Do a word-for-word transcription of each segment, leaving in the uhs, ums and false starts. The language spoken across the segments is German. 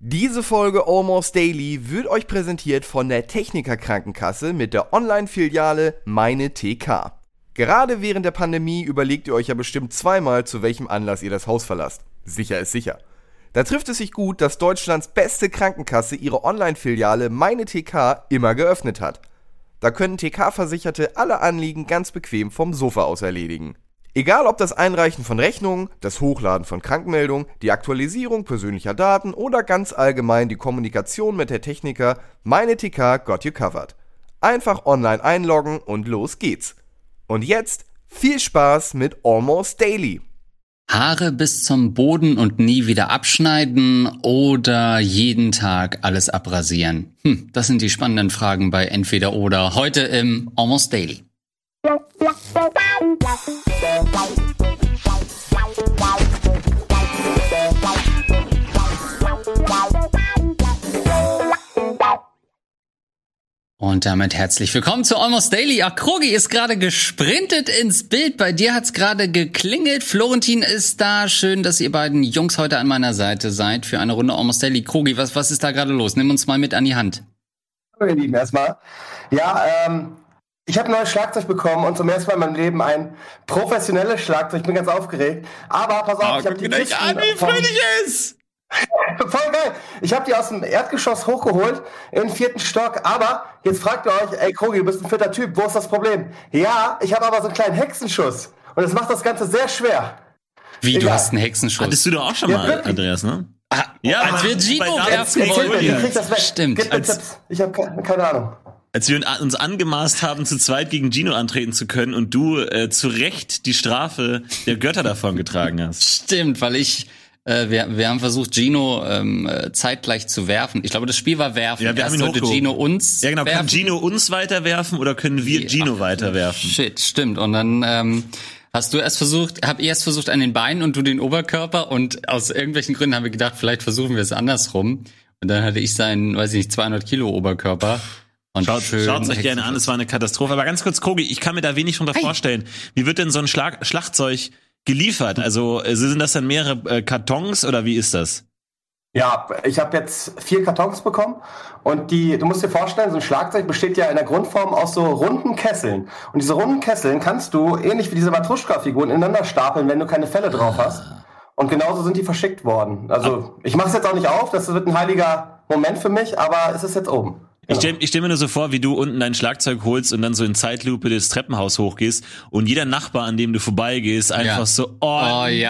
Diese Folge Almost Daily wird euch präsentiert von der Techniker Krankenkasse mit der Online-Filiale Meine T K. Gerade während der Pandemie überlegt ihr euch ja bestimmt zweimal, zu welchem Anlass ihr das Haus verlasst. Sicher ist sicher. Da trifft es sich gut, dass Deutschlands beste Krankenkasse ihre Online-Filiale Meine T K immer geöffnet hat. Da können T K-Versicherte alle Anliegen ganz bequem vom Sofa aus erledigen. Egal ob das Einreichen von Rechnungen, das Hochladen von Krankmeldungen, die Aktualisierung persönlicher Daten oder ganz allgemein die Kommunikation mit der Techniker, Meine T K got you covered. Einfach online einloggen und los geht's. Und jetzt viel Spaß mit Almost Daily. Haare bis zum Boden und nie wieder abschneiden oder jeden Tag alles abrasieren? Hm, das sind die spannenden Fragen bei Entweder Oder heute im Almost Daily. Und damit herzlich willkommen zu Almost Daily. Ach, Krogi ist gerade gesprintet ins Bild. Bei dir hat's gerade geklingelt. Florentin ist da. Schön, dass ihr beiden Jungs heute an meiner Seite seid für eine Runde Almost Daily. Krogi, was, was ist da gerade los? Nimm uns mal mit an die Hand. Hallo ihr Lieben, erstmal. Ja, ähm, ich habe ein neues Schlagzeug bekommen und zum ersten Mal in meinem Leben ein professionelles Schlagzeug. Ich bin ganz aufgeregt. Aber pass auf, oh, ich habe die Kisten an, wie fröhlich ist! Voll geil. Ich habe die aus dem Erdgeschoss hochgeholt, in den vierten Stock. Aber jetzt fragt ihr euch, ey Krogi, du bist ein fitter Typ, wo ist das Problem? Ja, ich habe aber so einen kleinen Hexenschuss. Und das macht das Ganze sehr schwer. Wie, Egal. Du hast einen Hexenschuss? Hattest du doch auch schon Ja, mal, wirklich. Andreas, ne? Ah, Ja, als wir Gino werfen Ich wollten. krieg das weg. Stimmt. Gib mir Als- Tipps. Ich habe keine, keine Ahnung. Als wir uns angemaßt haben, zu zweit gegen Gino antreten zu können und du äh, zu Recht die Strafe der Götter davon getragen hast. Stimmt, weil ich, äh, wir, wir haben versucht, Gino ähm, äh, zeitgleich zu werfen. Ich glaube, das Spiel war werfen. Ja, wir haben Erst ihn sollte hochgehoben. Gino uns Ja, genau. werfen. Kann Gino uns weiterwerfen oder können wir Gino Ach, weiterwerfen? Shit, stimmt. Und dann ähm, hast du erst versucht, hab ich erst versucht an den Beinen und du den Oberkörper und aus irgendwelchen Gründen haben wir gedacht, vielleicht versuchen wir es andersrum. Und dann hatte ich seinen, weiß ich nicht, zweihundert Kilo Oberkörper. Und Schaut, schön schaut's euch gerne an, es war eine Katastrophe. Aber ganz kurz, Krogi, ich kann mir da wenig drunter Hey. vorstellen. Wie wird denn so ein Schlag- Schlagzeug geliefert? Also äh, sind das dann mehrere äh, Kartons oder wie ist das? Ja, ich habe jetzt vier Kartons bekommen und die, du musst dir vorstellen, so ein Schlagzeug besteht ja in der Grundform aus so runden Kesseln. Und diese runden Kesseln kannst du, ähnlich wie diese Matruschka-Figuren, ineinander stapeln, wenn du keine Felle drauf hast. Und genauso sind die verschickt worden. Also ich mache es jetzt auch nicht auf, das wird ein heiliger Moment für mich, aber es ist jetzt oben. Ich Genau. stell, ich stell mir nur so vor, wie du unten dein Schlagzeug holst und dann so in Zeitlupe das Treppenhaus hochgehst und jeder Nachbar, an dem du vorbeigehst, einfach Ja. so, oh, Oh, ja, ja,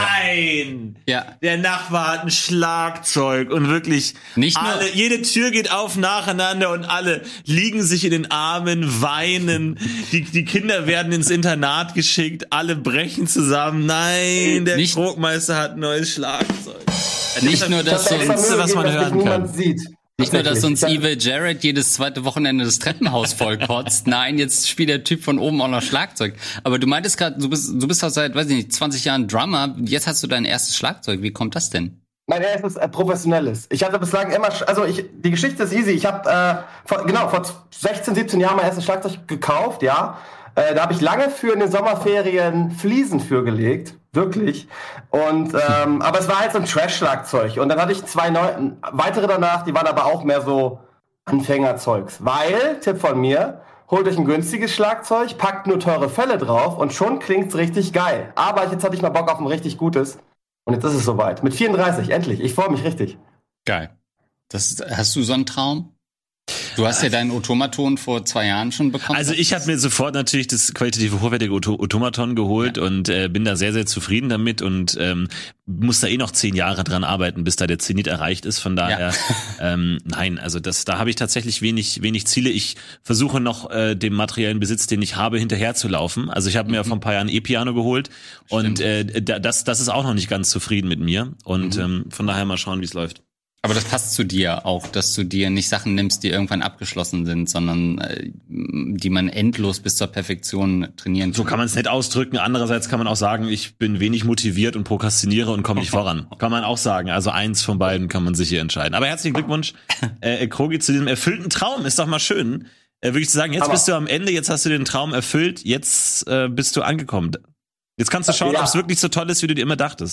nein! Ja. Der Nachbar hat ein Schlagzeug und wirklich Nicht nur- alle, jede Tür geht auf nacheinander und alle liegen sich in den Armen, weinen, die, die Kinder werden ins Internat geschickt, alle brechen zusammen, nein, der Nicht- Krogmeister hat ein neues Schlagzeug. Nicht nur, dass Ich hab so extra uns, Letzte, Mühe was man gegeben, dass hören mich kann. niemand sieht. nicht nur, dass uns Tatsächlich. Evil Jared jedes zweite Wochenende das Treppenhaus vollkotzt. Nein, jetzt spielt der Typ von oben auch noch Schlagzeug. Aber du meintest gerade, du bist, du bist auch seit, weiß ich nicht, zwanzig Jahren Drummer. Jetzt hast du dein erstes Schlagzeug. Wie kommt das denn? Mein erstes äh, professionelles. Ich hatte bislang immer, sch- also ich, die Geschichte ist easy. Ich habe, äh, vor, genau, vor sechzehn, siebzehn Jahren mein erstes Schlagzeug gekauft, ja. Äh, da habe ich lange für in den Sommerferien Fliesen für gelegt, wirklich. Und, ähm, aber es war halt so ein Trash-Schlagzeug. Und dann hatte ich zwei neu, weitere danach, die waren aber auch mehr so Anfängerzeugs. Weil, Tipp von mir, holt euch ein günstiges Schlagzeug, packt nur teure Felle drauf und schon klingt's richtig geil. Aber jetzt hatte ich mal Bock auf ein richtig gutes. Und jetzt ist es soweit. Mit vierunddreißig, endlich. Ich freue mich richtig. Geil. Das, hast du so einen Traum? Du hast ja deinen Automaton vor zwei Jahren schon bekommen. Also ich habe mir sofort natürlich das qualitative hochwertige Auto- Automaton geholt Ja. und äh, bin da sehr, sehr zufrieden damit und ähm, muss da eh noch zehn Jahre dran arbeiten, bis da der Zenit erreicht ist. Von daher, ähm, nein, also das, da habe ich tatsächlich wenig, wenig Ziele. Ich versuche noch äh, dem materiellen Besitz, den ich habe, hinterherzulaufen. Also ich habe mir Mhm. vor ein paar Jahren ein E-Piano geholt und Stimmt. äh, da- das, das ist auch noch nicht ganz zufrieden mit mir und Mhm. ähm, von daher mal schauen, wie es läuft. Aber das passt zu dir auch, dass du dir nicht Sachen nimmst, die irgendwann abgeschlossen sind, sondern äh, die man endlos bis zur Perfektion trainieren kann. So kann man es nicht ausdrücken. Andererseits kann man auch sagen, ich bin wenig motiviert und prokrastiniere und komme nicht voran. Kann man auch sagen. Also eins von beiden kann man sich hier entscheiden. Aber herzlichen Glückwunsch, äh, Krogi, zu diesem erfüllten Traum. Ist doch mal schön. Äh, würde ich sagen, jetzt Aber- bist du am Ende, jetzt hast du den Traum erfüllt, jetzt äh, bist du angekommen. Jetzt kannst du schauen, Ja. ob es wirklich so toll ist, wie du dir immer dachtest.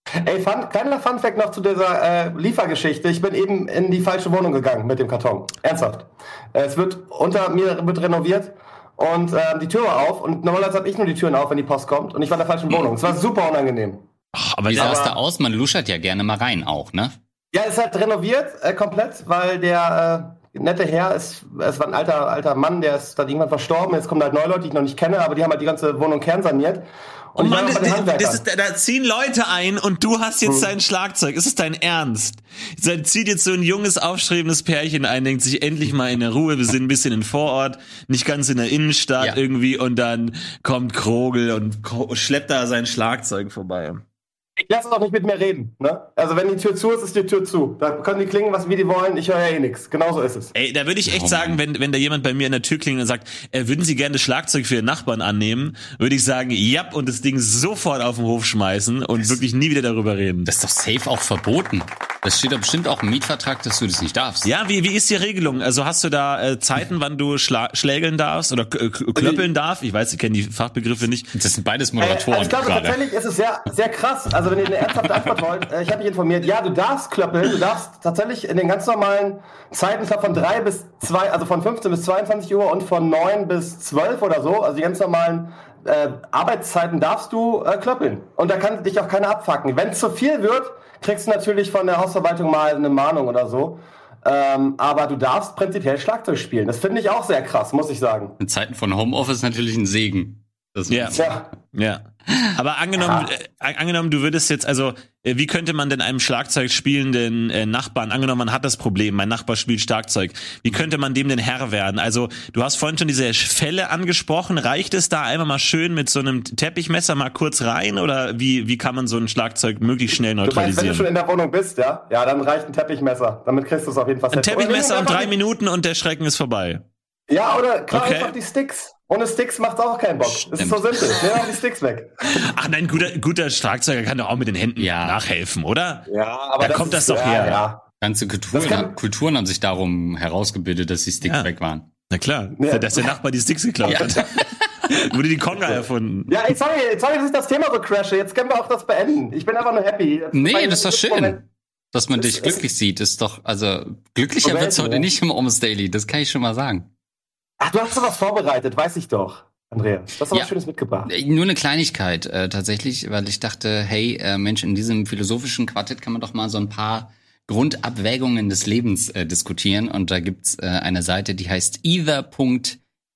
Ey, fun, kleiner Funfact noch zu dieser äh, Liefergeschichte. Ich bin eben in die falsche Wohnung gegangen mit dem Karton. Ernsthaft. Äh, es wird unter mir wird renoviert und äh, die Tür war auf und normalerweise habe ich nur die Türen auf, wenn die Post kommt und ich war in der falschen Wohnung. Es war super unangenehm. Ach, aber wie sah es da aus? Man luschert ja gerne mal rein auch, ne? Ja, es ist halt renoviert äh, komplett, weil der äh, nette Herr ist, es war ein alter alter Mann, der ist dann irgendwann verstorben. Jetzt kommen halt neue Leute, die ich noch nicht kenne, aber die haben halt die ganze Wohnung kernsaniert. Und oh Mann, das, das ist, da ziehen Leute ein und du hast jetzt hm. dein Schlagzeug. Ist es dein Ernst? Da zieht jetzt so ein junges, aufstrebendes Pärchen ein, denkt sich endlich mal in der Ruhe, wir sind ein bisschen in Vorort, nicht ganz in der Innenstadt ja. irgendwie und dann kommt Krogel und schleppt da sein Schlagzeug vorbei. Ich lasse auch nicht mit mir reden, ne? Also wenn die Tür zu ist, ist die Tür zu. Da können die klingen, was wie die wollen, ich höre ja eh nichts. Genauso ist es. Ey, da würde ich echt oh, sagen, wenn wenn da jemand bei mir an der Tür klingelt und sagt, äh, würden Sie gerne das Schlagzeug für Ihren Nachbarn annehmen, würde ich sagen, ja, und das Ding sofort auf den Hof schmeißen und das, wirklich nie wieder darüber reden. Das ist doch safe auch verboten. Das steht doch bestimmt auch im Mietvertrag, dass du das nicht darfst. Ja, wie wie ist die Regelung? Also hast du da äh, Zeiten, wann du schla- schlägeln darfst oder k- k- klöppeln darfst? Ich weiß, ich kenne die Fachbegriffe nicht. Das sind beides Moderatoren. Äh, ich glaube gerade. Tatsächlich ist es sehr sehr krass. Also wenn ihr eine ernsthafte Antwort wollt, äh, ich habe mich informiert. Ja, du darfst klöppeln. Du darfst tatsächlich in den ganz normalen Zeiten, ich glaube von drei bis zwei, also von fünfzehn bis zweiundzwanzig Uhr und von neun bis zwölf oder so, also die ganz normalen äh, Arbeitszeiten darfst du äh, klöppeln. Und da kann dich auch keiner abfacken. Wenn es zu viel wird, kriegst du natürlich von der Hausverwaltung mal eine Mahnung oder so. Ähm, aber du darfst prinzipiell Schlagzeug spielen. Das finde ich auch sehr krass, muss ich sagen. In Zeiten von Homeoffice natürlich ein Segen. Das ja. ja. Ja. Aber angenommen, ja. äh, angenommen, du würdest jetzt, also, äh, wie könnte man denn einem Schlagzeug spielenden äh, Nachbarn, angenommen, man hat das Problem, mein Nachbar spielt Schlagzeug, wie könnte man dem denn Herr werden? Also, du hast vorhin schon diese Fälle angesprochen, reicht es da einfach mal schön mit so einem Teppichmesser mal kurz rein oder wie, wie kann man so ein Schlagzeug möglichst schnell neutralisieren? Du meinst, wenn du schon in der Wohnung bist, ja? Ja, dann reicht ein Teppichmesser, damit kriegst du es auf jeden Fall. Ein Teppichmesser und drei Minuten und der Schrecken ist vorbei. Ja, oder klar, okay. Einfach die Sticks. Ohne Sticks macht's auch keinen Bock. Stimmt. Das ist so simpel. Nimm auch die Sticks weg. Ach nein, guter, guter Schlagzeuger kann doch auch mit den Händen ja. nachhelfen, oder? Ja, aber da das kommt ist, das doch ja, her. Ja. Ganze Kulturen, kann, Kulturen haben sich darum herausgebildet, dass die Sticks ja. weg waren. Na klar, ja. dass der Nachbar die Sticks geklaut ja. hat. Wurde die Conga erfunden. Ja, ey, sorry, sorry, dass ich das Thema so crashe. Jetzt können wir auch das beenden. Ich bin einfach nur happy. Das nee, das ist doch schön. Moment. Dass man das dich glücklich sieht, ist doch, also glücklicher wird's heute ja. nicht im Almost Daily, das kann ich schon mal sagen. Ach, du hast doch was vorbereitet, weiß ich doch. Andrea, du hast doch ja, was Schönes mitgebracht. Nur eine Kleinigkeit äh, tatsächlich, weil ich dachte, hey, äh, Mensch, in diesem philosophischen Quartett kann man doch mal so ein paar Grundabwägungen des Lebens äh, diskutieren. Und da gibt's äh, eine Seite, die heißt either punkt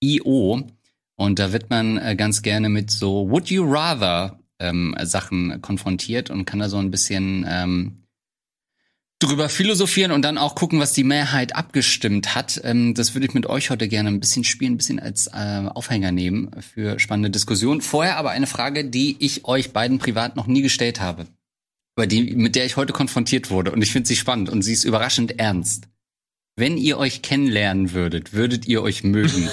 io und da wird man äh, ganz gerne mit so Would you rather ähm, Sachen konfrontiert und kann da so ein bisschen ähm, drüber philosophieren und dann auch gucken, was die Mehrheit abgestimmt hat. Ähm, das würde ich mit euch heute gerne ein bisschen spielen, ein bisschen als äh, Aufhänger nehmen für spannende Diskussionen. Vorher aber eine Frage, die ich euch beiden privat noch nie gestellt habe, aber die, mit der ich heute konfrontiert wurde. Und ich finde sie spannend und sie ist überraschend ernst. Wenn ihr euch kennenlernen würdet, würdet ihr euch mögen?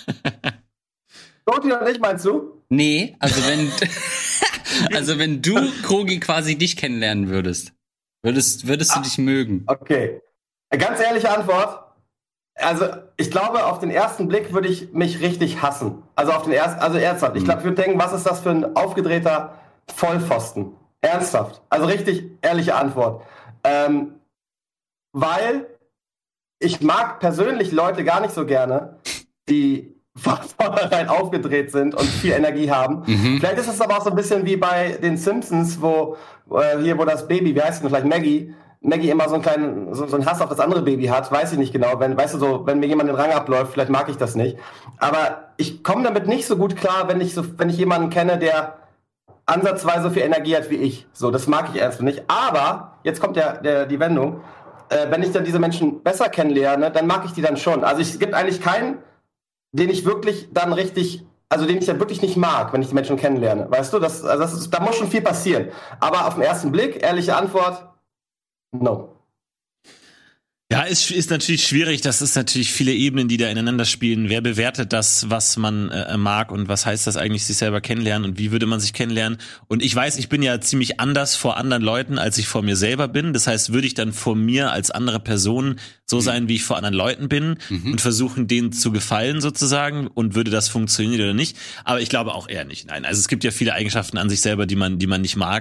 Doti und ich, meinst du? Nee, also wenn, also wenn du, Krogi, quasi dich kennenlernen würdest. Würdest, würdest du ah, dich mögen? Okay. Ganz ehrliche Antwort. Also, ich glaube, auf den ersten Blick würde ich mich richtig hassen. Also, auf den ersten, also ernsthaft. Ich glaube, ich würde denken, was ist das für ein aufgedrehter Vollpfosten? Ernsthaft. Also, richtig ehrliche Antwort. Ähm, weil ich mag persönlich Leute gar nicht so gerne, die von vornherein aufgedreht sind und viel Energie haben. Mhm. Vielleicht ist es aber auch so ein bisschen wie bei den Simpsons, wo äh, hier, wo das Baby, wie heißt es vielleicht, Maggie, Maggie immer so einen kleinen, so, so einen Hass auf das andere Baby hat, weiß ich nicht genau. Wenn, weißt du, so, wenn mir jemand den Rang abläuft, vielleicht mag ich das nicht. Aber ich komme damit nicht so gut klar, wenn ich so, wenn ich jemanden kenne, der ansatzweise so viel Energie hat wie ich. So, das mag ich erst nicht. Aber, jetzt kommt der, der, die Wendung, äh, wenn ich dann diese Menschen besser kennenlerne, dann mag ich die dann schon. Also es gibt eigentlich keinen, den ich wirklich dann richtig, also den ich dann wirklich nicht mag, wenn ich die Menschen kennenlerne. Weißt du, das, also das ist, da muss schon viel passieren. Aber auf den ersten Blick, ehrliche Antwort, no. Ja, ist, ist natürlich schwierig. Das ist natürlich viele Ebenen, die da ineinander spielen. Wer bewertet das, was man äh, mag und was heißt das eigentlich, sich selber kennenlernen und wie würde man sich kennenlernen? Und ich weiß, ich bin ja ziemlich anders vor anderen Leuten, als ich vor mir selber bin. Das heißt, würde ich dann vor mir als andere Person so mhm. sein, wie ich vor anderen Leuten bin mhm. und versuchen, denen zu gefallen sozusagen und würde das funktionieren oder nicht? Aber ich glaube auch eher nicht. Nein, also es gibt ja viele Eigenschaften an sich selber, die man, die man nicht mag.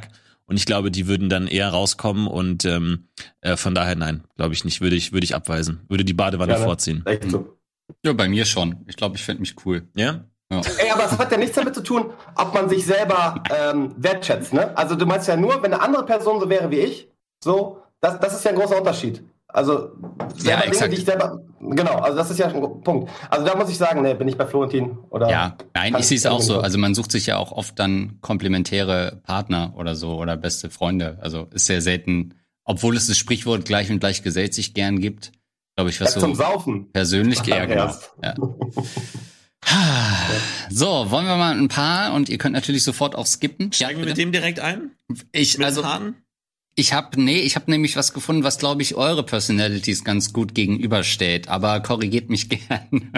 Und ich glaube, die würden dann eher rauskommen und ähm, äh, von daher nein, glaube ich nicht, würde ich würde ich abweisen. Würde die Badewanne ja, ne? vorziehen. Echt so. Ja, bei mir schon. Ich glaube, ich fände mich cool. Ja? Ja. Ey, aber es hat ja nichts damit zu tun, ob man sich selber ähm, wertschätzt, ne? Also du meinst ja nur, wenn eine andere Person so wäre wie ich, so, das, das ist ja ein großer Unterschied. Also selber ja, Dinge, die ich selber, genau, also das ist ja ein Punkt. Also da muss ich sagen, ne, bin ich bei Florentin oder. Ja, nein, ich sehe es auch so. Also man sucht sich ja auch oft dann komplementäre Partner oder so oder beste Freunde. Also ist sehr selten, obwohl es das Sprichwort gleich und gleich gesellt sich gern gibt, glaube ich, was ja, so zum Saufen. Persönlich, ja, genau. Ja. So, wollen wir mal ein paar und ihr könnt natürlich sofort auch skippen. Steigen wir mit dem direkt ein? Ich, mit also, ich habe, nee, ich habe nämlich was gefunden, was, glaube ich, eure Personalities ganz gut gegenübersteht, aber korrigiert mich gern.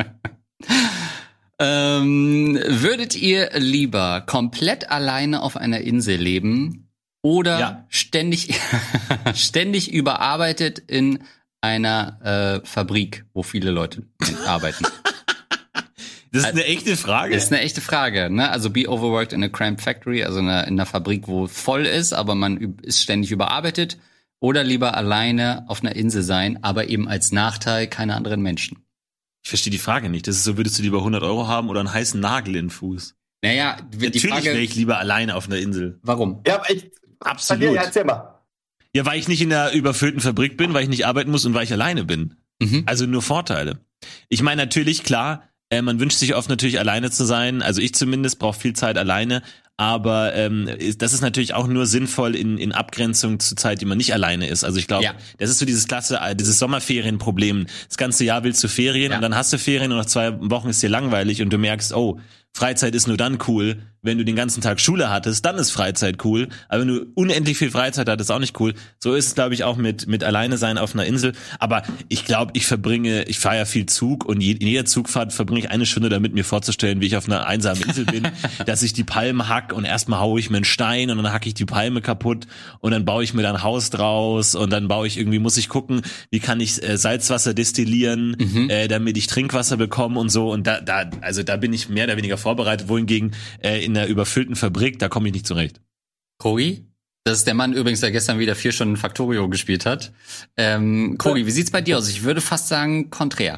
ähm, würdet ihr lieber komplett alleine auf einer Insel leben oder ja. ständig, ständig überarbeitet in einer äh, Fabrik, wo viele Leute arbeiten? Das ist eine echte Frage. Das ist eine echte Frage, ne? Also be overworked in a cramped factory, also in einer, in einer Fabrik, wo voll ist, aber man ist ständig überarbeitet. Oder lieber alleine auf einer Insel sein, aber eben als Nachteil keine anderen Menschen. Ich verstehe die Frage nicht. Das ist so, würdest du lieber hundert Euro haben oder einen heißen Nagel in den Fuß? Naja, die Natürlich Frage, wäre ich lieber alleine auf einer Insel. Warum? Ja, ich, absolut. Dir, ja, erzähl mal. Ja, weil ich nicht in einer überfüllten Fabrik bin, weil ich nicht arbeiten muss und weil ich alleine bin. Mhm. Also nur Vorteile. Ich meine natürlich, klar, Äh, man wünscht sich oft natürlich alleine zu sein, also ich zumindest brauche viel Zeit alleine, aber ähm, das ist natürlich auch nur sinnvoll in, in Abgrenzung zur Zeit, die man nicht alleine ist. Also ich glaube, ja. das ist so dieses klasse, dieses Sommerferienproblem. Das ganze Jahr willst du Ferien ja. und dann hast du Ferien und nach zwei Wochen ist dir langweilig und du merkst, oh, Freizeit ist nur dann cool, wenn du den ganzen Tag Schule hattest, dann ist Freizeit cool. Aber wenn du unendlich viel Freizeit hattest, ist auch nicht cool. So ist es, glaube ich, auch mit mit alleine sein auf einer Insel. Aber ich glaube, ich verbringe, ich fahre ja viel Zug und je, in jeder Zugfahrt verbringe ich eine Stunde damit, mir vorzustellen, wie ich auf einer einsamen Insel bin, dass ich die Palmen hack und erstmal haue ich mir einen Stein und dann hacke ich die Palme kaputt und dann baue ich mir da ein Haus draus und dann baue ich irgendwie, muss ich gucken, wie kann ich äh, Salzwasser destillieren, mhm. äh, damit ich Trinkwasser bekomme und so. Und da, da, also da bin ich mehr oder weniger vorbereitet, wohingegen äh, in einer überfüllten Fabrik, da komme ich nicht zurecht. Kogi? Das ist der Mann übrigens, der gestern wieder vier Stunden Factorio gespielt hat. Ähm, Kogi, wie sieht's bei dir aus? Ich würde fast sagen, konträr.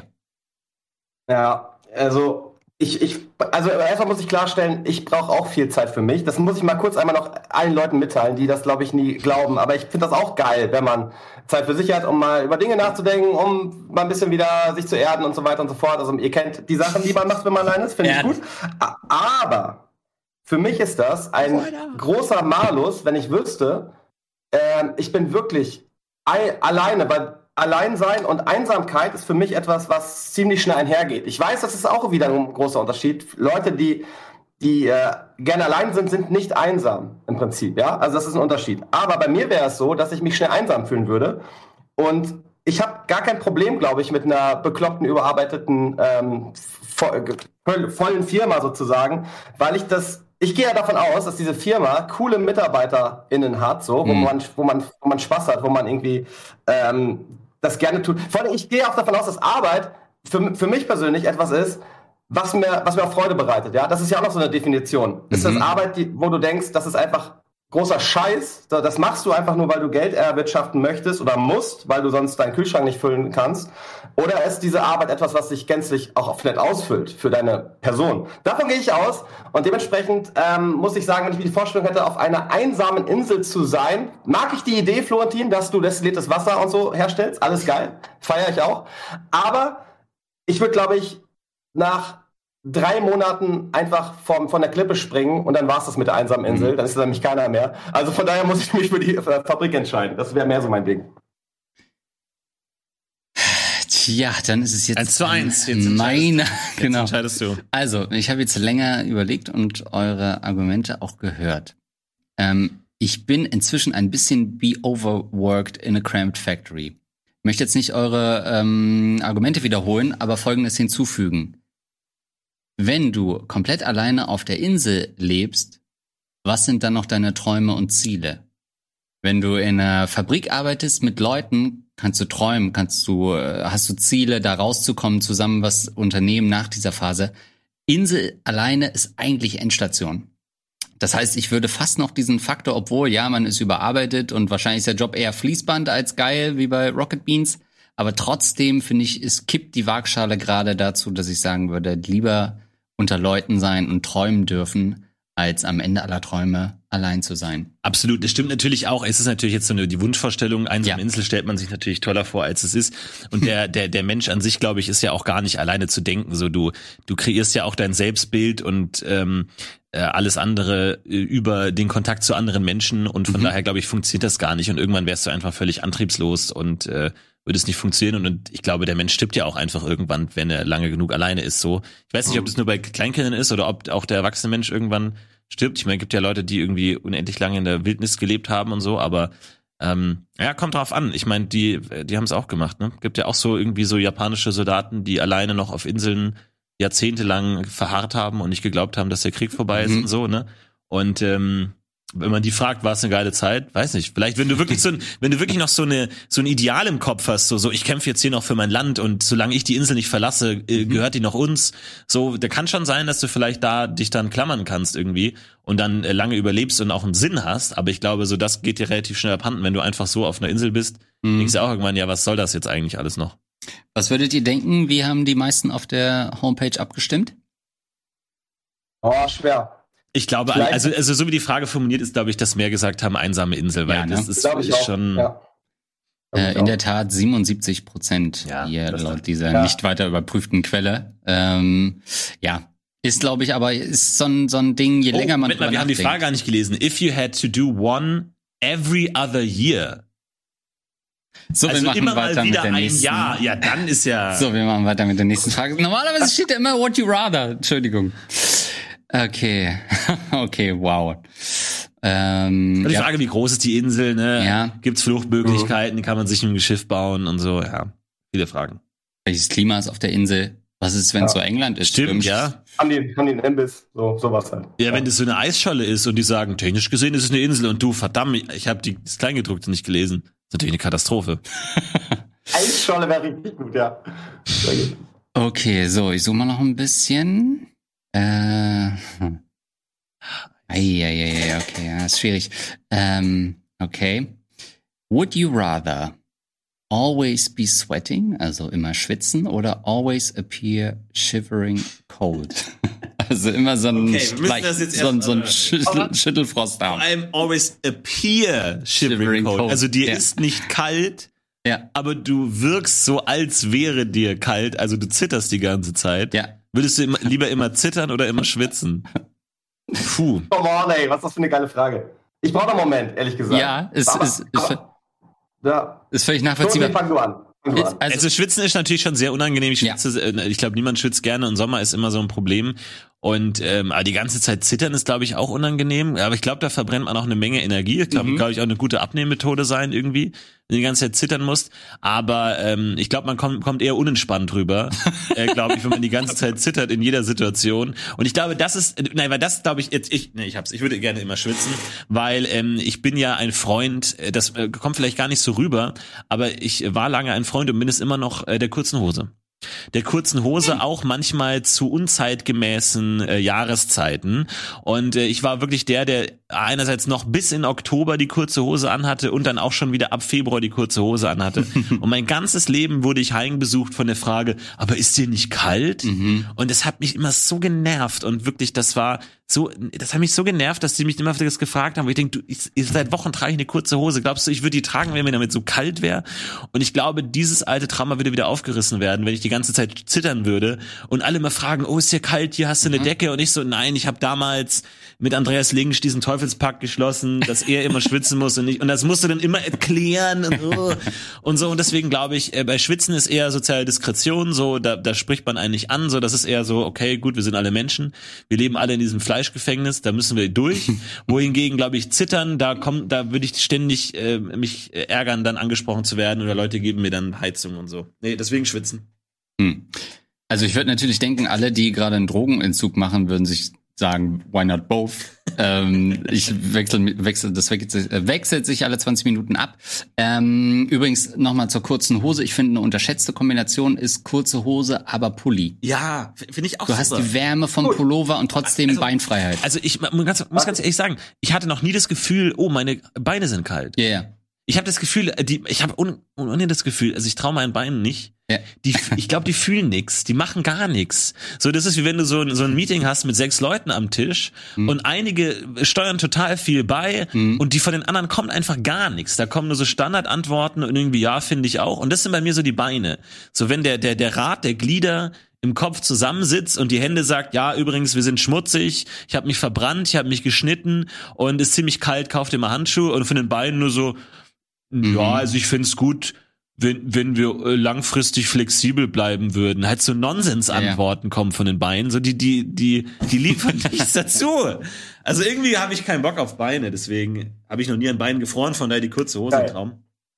Ja, also ich, ich, also erstmal muss ich klarstellen, ich brauche auch viel Zeit für mich. Das muss ich mal kurz einmal noch allen Leuten mitteilen, die das, glaube ich, nie glauben. Aber ich finde das auch geil, wenn man Zeit für sich hat, um mal über Dinge nachzudenken, um mal ein bisschen wieder sich zu erden und so weiter und so fort. Also ihr kennt die Sachen, die man macht, wenn man allein ist, finde ich gut. Aber für mich ist das ein großer Malus, wenn ich wüsste, äh, ich bin wirklich all, alleine, weil Alleinsein und Einsamkeit ist für mich etwas, was ziemlich schnell einhergeht. Ich weiß, das ist auch wieder ein großer Unterschied. Leute, die die äh, gerne allein sind, sind nicht einsam im Prinzip. Ja, also das ist ein Unterschied. Aber bei mir wäre es so, dass ich mich schnell einsam fühlen würde. Und ich habe gar kein Problem, glaube ich, mit einer bekloppten, überarbeiteten, ähm, voll, vollen Firma sozusagen, weil ich das Ich gehe ja davon aus, dass diese Firma coole MitarbeiterInnen hat, so, wo, mhm. man, wo, man, wo man Spaß hat, wo man irgendwie ähm, das gerne tut. Vor allem, ich gehe auch davon aus, dass Arbeit für, für mich persönlich etwas ist, was mir, was mir auch Freude bereitet. Ja? Das ist ja auch noch so eine Definition. Mhm. Ist das Arbeit, die, wo du denkst, das ist einfach großer Scheiß, das machst du einfach nur, weil du Geld erwirtschaften möchtest oder musst, weil du sonst deinen Kühlschrank nicht füllen kannst? Oder ist diese Arbeit etwas, was dich gänzlich auch vielleicht ausfüllt für deine Person? Davon gehe ich aus und dementsprechend ähm, muss ich sagen, wenn ich mir die Vorstellung hätte, auf einer einsamen Insel zu sein, mag ich die Idee, Florentin, dass du destilliertes Wasser und so herstellst, alles geil, feiere ich auch, aber ich würde, glaube ich, nach drei Monaten einfach vom, von der Klippe springen und dann war's das mit der einsamen Insel. Mhm. Dann ist da nämlich keiner mehr. Also von daher muss ich mich für die Fabrik entscheiden. Das wäre mehr so mein Ding. Tja, dann ist es jetzt eins zu eins. Jetzt meine, genau. Jetzt entscheidest du. Also, ich habe jetzt länger überlegt und eure Argumente auch gehört. Ähm, ich bin inzwischen ein bisschen be overworked in a cramped factory. Ich möchte jetzt nicht eure ähm, Argumente wiederholen, aber Folgendes hinzufügen. Wenn du komplett alleine auf der Insel lebst, was sind dann noch deine Träume und Ziele? Wenn du in einer Fabrik arbeitest mit Leuten, kannst du träumen, kannst du, hast du Ziele, da rauszukommen, zusammen was unternehmen nach dieser Phase. Insel alleine ist eigentlich Endstation. Das heißt, ich würde fast noch diesen Faktor, obwohl, ja, man ist überarbeitet und wahrscheinlich ist der Job eher Fließband als geil, wie bei Rocket Beans. Aber trotzdem, finde ich, es kippt die Waagschale gerade dazu, dass ich sagen würde, lieber unter Leuten sein und träumen dürfen, als am Ende aller Träume allein zu sein. Absolut, das stimmt natürlich auch. Es ist natürlich jetzt so eine die Wunschvorstellung, einsame ja. Insel stellt man sich natürlich toller vor, als es ist. Und der der der Mensch an sich, glaube ich, ist ja auch gar nicht alleine zu denken. So du du kreierst ja auch dein Selbstbild und ähm, äh, alles andere äh, über den Kontakt zu anderen Menschen. Und von mhm. daher, glaube ich, funktioniert das gar nicht. Und irgendwann wärst du einfach völlig antriebslos und äh, würde es nicht funktionieren. Und ich glaube, der Mensch stirbt ja auch einfach irgendwann, wenn er lange genug alleine ist. So, ich weiß nicht, ob das nur bei Kleinkindern ist oder ob auch der erwachsene Mensch irgendwann stirbt. Ich meine, es gibt ja Leute, die irgendwie unendlich lange in der Wildnis gelebt haben und so, aber ähm, ja, kommt drauf an. Ich meine, die die haben es auch gemacht, ne? Gibt ja auch so irgendwie so japanische Soldaten, die alleine noch auf Inseln jahrzehntelang verharrt haben und nicht geglaubt haben, dass der Krieg vorbei ist mhm. und so, ne? Und ähm, wenn man die fragt, war es eine geile Zeit? Weiß nicht. Vielleicht, wenn du wirklich so ein, wenn du wirklich noch so eine, so ein Ideal im Kopf hast, so, so, ich kämpfe jetzt hier noch für mein Land und solange ich die Insel nicht verlasse, äh, gehört die noch uns. So, da kann schon sein, dass du vielleicht da dich dann klammern kannst irgendwie und dann äh, lange überlebst und auch einen Sinn hast. Aber ich glaube, so, das geht dir relativ schnell abhanden, wenn du einfach so auf einer Insel bist. Mhm. Denkst du auch irgendwann, ja, was soll das jetzt eigentlich alles noch? Was würdet ihr denken? Wie haben die meisten auf der Homepage abgestimmt? Oh, schwer. Ich glaube, Vielleicht. also also so wie die Frage formuliert ist, glaube ich, dass mehr gesagt haben, einsame Insel, weil ja, ne? das ist, ist schon... Ja. Äh, in der Tat siebenundsiebzig Prozent ja, hier laut dieser ja. nicht weiter überprüften Quelle. Ähm, ja, ist, glaube ich, aber ist so ein, so ein Ding, je oh, länger man drüber nachdenkt. Wir haben die Frage gar nicht gelesen. If you had to do one every other year. So, also wir machen immer weiter mal wieder mit der ein nächsten. Jahr. Ja, dann ist ja... So, wir machen weiter mit der nächsten Frage. Normalerweise steht da immer what you rather. Entschuldigung. Okay, okay, wow. Ähm, die ja. Frage, wie groß ist die Insel, ne? Ja. Gibt's Fluchtmöglichkeiten, kann man sich ein Schiff bauen und so, ja. Viele Fragen. Welches Klima ist auf der Insel? Was ist, wenn es ja. so England ist? Stimmt, Stimmt. ja. Haben die, haben die einen Imbiss, so, sowas halt. Ja, ja, wenn das so eine Eisscholle ist und die sagen, technisch gesehen ist es eine Insel und du, verdammt, ich habe das Kleingedruckte nicht gelesen. Das ist natürlich eine Katastrophe. Eisscholle wäre richtig gut, ja. Okay, so, ich suche mal noch ein bisschen. Äh, hm. Eieiei, okay, ja, ist schwierig. Ähm, okay. Would you rather always be sweating, also immer schwitzen, oder always appear shivering cold? Also immer so ein, okay, leicht, so ein, so ein Schüttel, Schüttelfrost haben. I'm always appear shivering, shivering cold. cold. Also dir ja. ist nicht kalt, ja. aber du wirkst so, als wäre dir kalt, also du zitterst die ganze Zeit. Ja. Würdest du immer, lieber immer zittern oder immer schwitzen? Puh. Come on, ey, was ist das für eine geile Frage? Ich brauche einen Moment, ehrlich gesagt. Ja, ist, aber, ist, ist, ist, ja. ist völlig nachvollziehbar. So, fang du an. Fang du an. Also, also Schwitzen ist natürlich schon sehr unangenehm. Ich schwitze, ja. ich glaube, niemand schwitzt gerne und Sommer ist immer so ein Problem. Und ähm, aber die ganze Zeit zittern ist, glaube ich, auch unangenehm. Aber ich glaube, da verbrennt man auch eine Menge Energie. Ich glaube, mhm. glaube ich, auch eine gute Abnehmmethode sein irgendwie, wenn du die ganze Zeit zittern musst. Aber ähm, ich glaube, man kommt, kommt eher unentspannt rüber, äh, glaube ich, wenn man die ganze Zeit zittert in jeder Situation. Und ich glaube, das ist, nein, weil das, glaube ich, jetzt ich, nee, ich hab's, ich würde gerne immer schwitzen, weil ähm, ich bin ja ein Freund. Das äh, kommt vielleicht gar nicht so rüber, aber ich war lange ein Freund und bin es immer noch äh, der kurzen Hose. Der kurzen Hose auch manchmal zu unzeitgemäßen äh, Jahreszeiten. Und äh, ich war wirklich der, der einerseits noch bis in Oktober die kurze Hose anhatte und dann auch schon wieder ab Februar die kurze Hose anhatte. Und mein ganzes Leben wurde ich heimgesucht von der Frage, aber ist dir nicht kalt? Mhm. Und das hat mich immer so genervt und wirklich, das war so, das hat mich so genervt, dass die mich immer das gefragt haben, wo ich denke, du, ich, ich, seit Wochen trage ich eine kurze Hose. Glaubst du, ich würde die tragen, wenn mir damit so kalt wäre? Und ich glaube, dieses alte Trauma würde wieder aufgerissen werden, wenn ich die ganze Zeit zittern würde und alle immer fragen, oh, ist dir kalt, hier hast du eine mhm. Decke? Und ich so, nein, ich habe damals mit Andreas Links diesen Teufelspakt geschlossen, dass er immer schwitzen muss und ich, und das musst du dann immer erklären und so. Und so, und deswegen glaube ich, bei Schwitzen ist eher soziale Diskretion, so, da, da spricht man eigentlich an, so, das ist eher so, okay, gut, wir sind alle Menschen, wir leben alle in diesem Fleischgefängnis, da müssen wir durch. Wohingegen, glaube ich, zittern, da kommt, da würde ich ständig äh, mich ärgern, dann angesprochen zu werden oder Leute geben mir dann Heizung und so. Nee, deswegen schwitzen. Hm. Also ich würde natürlich denken, alle, die gerade einen Drogenentzug machen, würden sich sagen, why not both? ähm, ich wechsle, wechsle, das wechselt, wechselt sich alle zwanzig Minuten ab. Ähm, übrigens nochmal zur kurzen Hose. Ich finde, eine unterschätzte Kombination ist kurze Hose, aber Pulli. Ja, finde ich auch Du super. hast die Wärme vom Pullover und trotzdem also, Beinfreiheit. Also ich muss ganz, muss ganz ehrlich sagen, ich hatte noch nie das Gefühl, oh, meine Beine sind kalt. Ja, yeah. Ich habe das Gefühl, die, ich habe un, un, das Gefühl, also ich traue meinen Beinen nicht. Ja. Die, ich glaube, die fühlen nix, die machen gar nichts. So, das ist wie wenn du so, so ein Meeting hast mit sechs Leuten am Tisch mhm. und einige steuern total viel bei mhm. und die von den anderen kommt einfach gar nichts. Da kommen nur so Standardantworten und irgendwie ja, finde ich auch. Und das sind bei mir so die Beine. So, wenn der der der Rat der Glieder im Kopf zusammensitzt und die Hände sagt, ja, übrigens, wir sind schmutzig, ich habe mich verbrannt, ich habe mich geschnitten und ist ziemlich kalt, kauft dir mal Handschuhe und von den Beinen nur so, mhm. ja, also ich find's gut, wenn wenn wir langfristig flexibel bleiben würden. Halt so Nonsensantworten ja, ja. kommen von den Beinen, so die die die die liefern nichts dazu. Also irgendwie habe ich keinen Bock auf Beine, deswegen habe ich noch nie an Beinen gefroren, von daher die kurze Hose im Traum.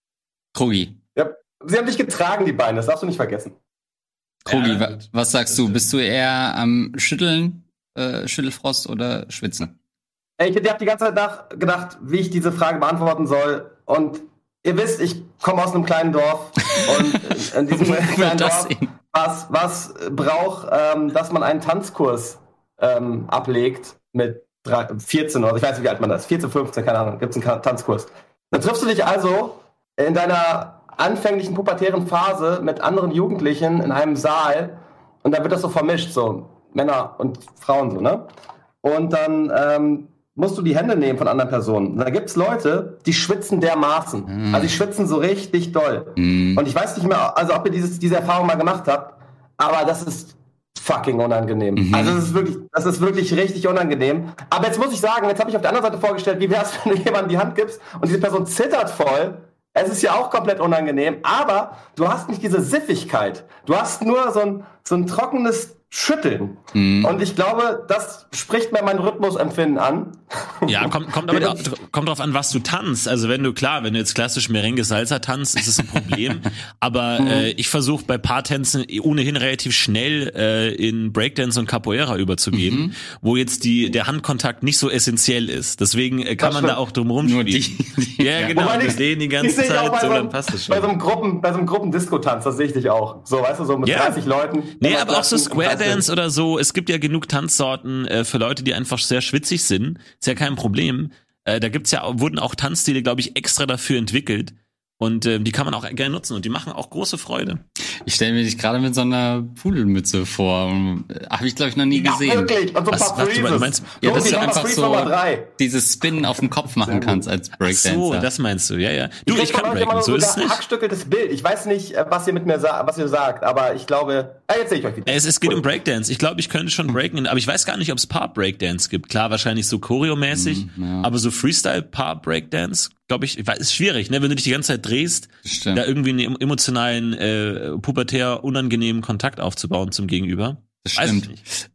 Krogi. Ja, sie haben dich getragen, die Beine, das darfst du nicht vergessen. Krogi, ja, wa- was sagst du? Bist du eher am Schütteln, äh, Schüttelfrost oder Schwitzen? Ich, ich habe die ganze Zeit nachgedacht, wie ich diese Frage beantworten soll und ihr wisst, ich komme aus einem kleinen Dorf und in diesem kleinen Dorf, was, was braucht, ähm, dass man einen Tanzkurs ähm, ablegt mit drei, vierzehn oder ich weiß nicht, wie alt man das ist, vierzehn, fünfzehn, keine Ahnung, gibt es einen Tanzkurs. Dann triffst du dich also in deiner anfänglichen pubertären Phase mit anderen Jugendlichen in einem Saal und dann wird das so vermischt, so Männer und Frauen so, ne? Und dann ähm, musst du die Hände nehmen von anderen Personen. Und da gibt's Leute, die schwitzen dermaßen. Mm. Also die schwitzen so richtig doll. Mm. Und ich weiß nicht mehr, also ob ihr dieses, diese Erfahrung mal gemacht habt, aber das ist fucking unangenehm. Mm-hmm. Also das ist wirklich, das ist wirklich richtig unangenehm. Aber jetzt muss ich sagen, jetzt habe ich auf der anderen Seite vorgestellt, wie wär's, wenn du jemandem die Hand gibst und diese Person zittert voll. Es ist ja auch komplett unangenehm, aber du hast nicht diese Siffigkeit. Du hast nur so ein, so ein trockenes Schütteln. Mhm. Und ich glaube, das spricht mir mein Rhythmusempfinden an. Ja, kommt, kommt aber kommt drauf an, was du tanzt. Also wenn du, klar, wenn du jetzt klassisch Merengue Salsa tanzt, ist es ein Problem. Aber mhm. äh, ich versuche bei Paartänzen ohnehin relativ schnell äh, in Breakdance und Capoeira überzugehen, mhm. wo jetzt die der Handkontakt nicht so essentiell ist. Deswegen äh, kann das man stimmt. da auch drum rumspielen. Die, ja, ja, genau. Wir sehen die ganze Zeit, so, so dann passt das schon. Bei so einem Gruppen, bei so einem Gruppendisco-Tanz, das sehe ich dich auch. So, weißt du, so mit ja. dreißig Leuten. Nee, aber auch so Square Dance oder so, es gibt ja genug Tanzsorten äh, für Leute, die einfach sehr schwitzig sind. Ist ja kein Problem. Äh, da gibt's ja, wurden auch Tanzstile, glaube ich, extra dafür entwickelt. Und äh, die kann man auch gerne nutzen und die machen auch große Freude. Ich stelle mir dich gerade mit so einer Pudelmütze vor. Habe ich, glaube ich, noch nie gesehen. Ja, wirklich. Und so ein paar was, was, du meinst, ja, dass du einfach so dieses Spin auf dem Kopf machen kannst als Breakdancer. Ach so, das meinst du, ja, ja. Du, ich, ich kann breaken, so ist es nicht. Hackstückeltes Bild. Ich weiß nicht, was ihr mit mir sa- was ihr sagt, aber ich glaube, ah, jetzt sehe ich euch wieder. Es, es geht cool. um Breakdance. Ich glaube, ich könnte schon breaken, aber ich weiß gar nicht, ob es Paar-Breakdance gibt. Klar, wahrscheinlich so choreomäßig, mm, ja. aber so Freestyle-Paar-Breakdance, glaube ich, ist schwierig, ne, wenn du dich die ganze Zeit drehst, da irgendwie einen emotionalen, äh, pubertär unangenehmen Kontakt aufzubauen zum Gegenüber. Das stimmt.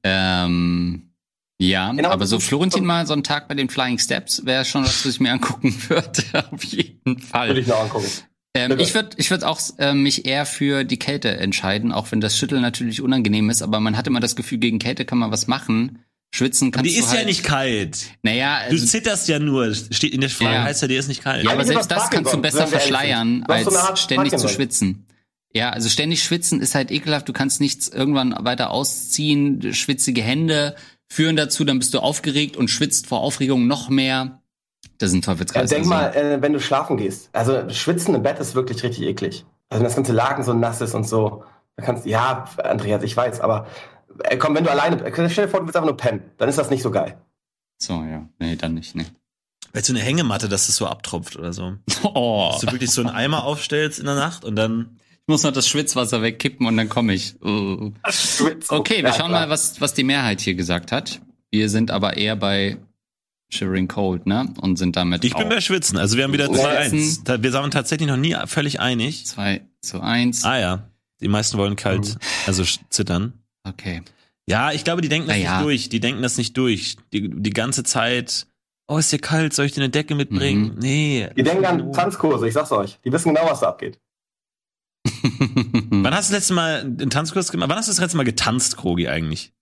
Ähm, ja, genau, aber so Florentin mal so einen Tag bei den Flying Steps wäre schon was, was ich mir angucken würde, auf jeden Fall. Würde ich noch angucken. Ähm, ich würde ich würd auch äh, mich eher für die Kälte entscheiden, auch wenn das Schütteln natürlich unangenehm ist, aber man hat immer das Gefühl, gegen Kälte kann man was machen. Schwitzen kannst die du ist halt, ja nicht kalt. Naja, also, du zitterst ja nur. Steht in der Frage, ja. heißt ja, die ist nicht kalt. Ja, aber selbst das kannst du besser verschleiern, als so ständig zu schwitzen. Ja, also ständig schwitzen ist halt ekelhaft. Du kannst nichts irgendwann weiter ausziehen. Schwitzige Hände führen dazu, dann bist du aufgeregt und schwitzt vor Aufregung noch mehr. Das ist ein Teufelskreis. Ja, denk mal, äh, wenn du schlafen gehst. Also schwitzen im Bett ist wirklich richtig eklig. Also wenn das ganze Laken so nass ist und so. Da kannst, ja, Andreas, ich weiß, aber Äh, komm, wenn du alleine, stell dir vor, du willst einfach nur pennen, dann ist das nicht so geil. So, ja. Nee, dann nicht, nee. Weil so eine Hängematte, dass das so abtropft oder so. Oh. Dass du wirklich so einen Eimer aufstellst in der Nacht und dann... Ich muss noch das Schwitzwasser wegkippen und dann komme ich. Uh. Okay, wir schauen mal, was, was die Mehrheit hier gesagt hat. Wir sind aber eher bei Shivering Cold, ne? Und sind damit Ich bin bei Schwitzen, also wir haben wieder zwei eins. Wir waren tatsächlich noch nie völlig einig. zwei zu eins. Ah ja, die meisten wollen kalt, also zittern. Okay. Ja, ich glaube, die denken das Na ja. nicht durch. Die denken das nicht durch. Die, die ganze Zeit, oh, ist dir kalt, soll ich dir eine Decke mitbringen? Mhm. Nee. Die denken an Tanzkurse, ich sag's euch. Die wissen genau, was da abgeht. Wann hast du das letzte Mal einen Tanzkurs gemacht? Wann hast du das letzte Mal getanzt, Krogi, eigentlich?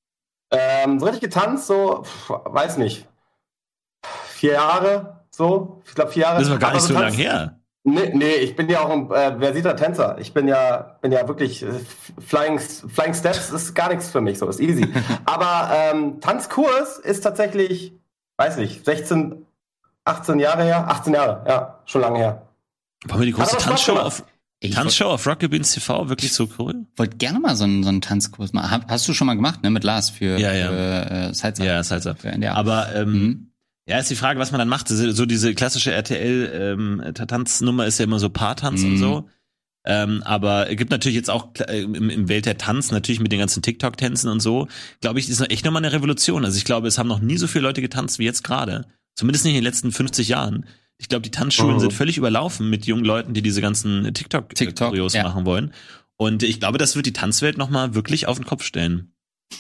Ähm, so richtig getanzt, so, pf, weiß nicht. Vier Jahre, so. Ich glaube, vier Jahre. Das ist aber gar nicht so tanzt, lang her. Nee, nee, ich bin ja auch ein äh, versierter Tänzer. Ich bin ja, bin ja wirklich, äh, Flying, Flying Steps ist gar nichts für mich, so ist easy. Aber ähm, Tanzkurs ist tatsächlich, weiß nicht, sechzehn, achtzehn Jahre her. achtzehn Jahre, ja, schon lange her. Wollen wir die große Aber Tanzshow Spaß auf, Tanzshow auf Rocket Beans T V wirklich so cool? Wollte gerne mal so einen, so einen Tanzkurs machen. Hab- Hast du schon mal gemacht, ne, mit Lars für, Ja, ja. für äh, Salsa? Ja, ist halt so. Für N D R. Aber ähm, Mhm. ja, ist die Frage, was man dann macht. So diese klassische R T L-Tanznummer ist ja immer so Paartanz Mhm. und so. Ähm, aber es gibt natürlich jetzt auch äh, im, im Welt der Tanz, natürlich mit den ganzen TikTok-Tänzen und so, glaube ich, ist echt nochmal eine Revolution. Also ich glaube, es haben noch nie so viele Leute getanzt wie jetzt gerade. Zumindest nicht in den letzten fünfzig Jahren. Ich glaube, die Tanzschulen Oh. sind völlig überlaufen mit jungen Leuten, die diese ganzen TikTok, TikTok-Choreos ja. machen wollen. Und ich glaube, das wird die Tanzwelt nochmal wirklich auf den Kopf stellen.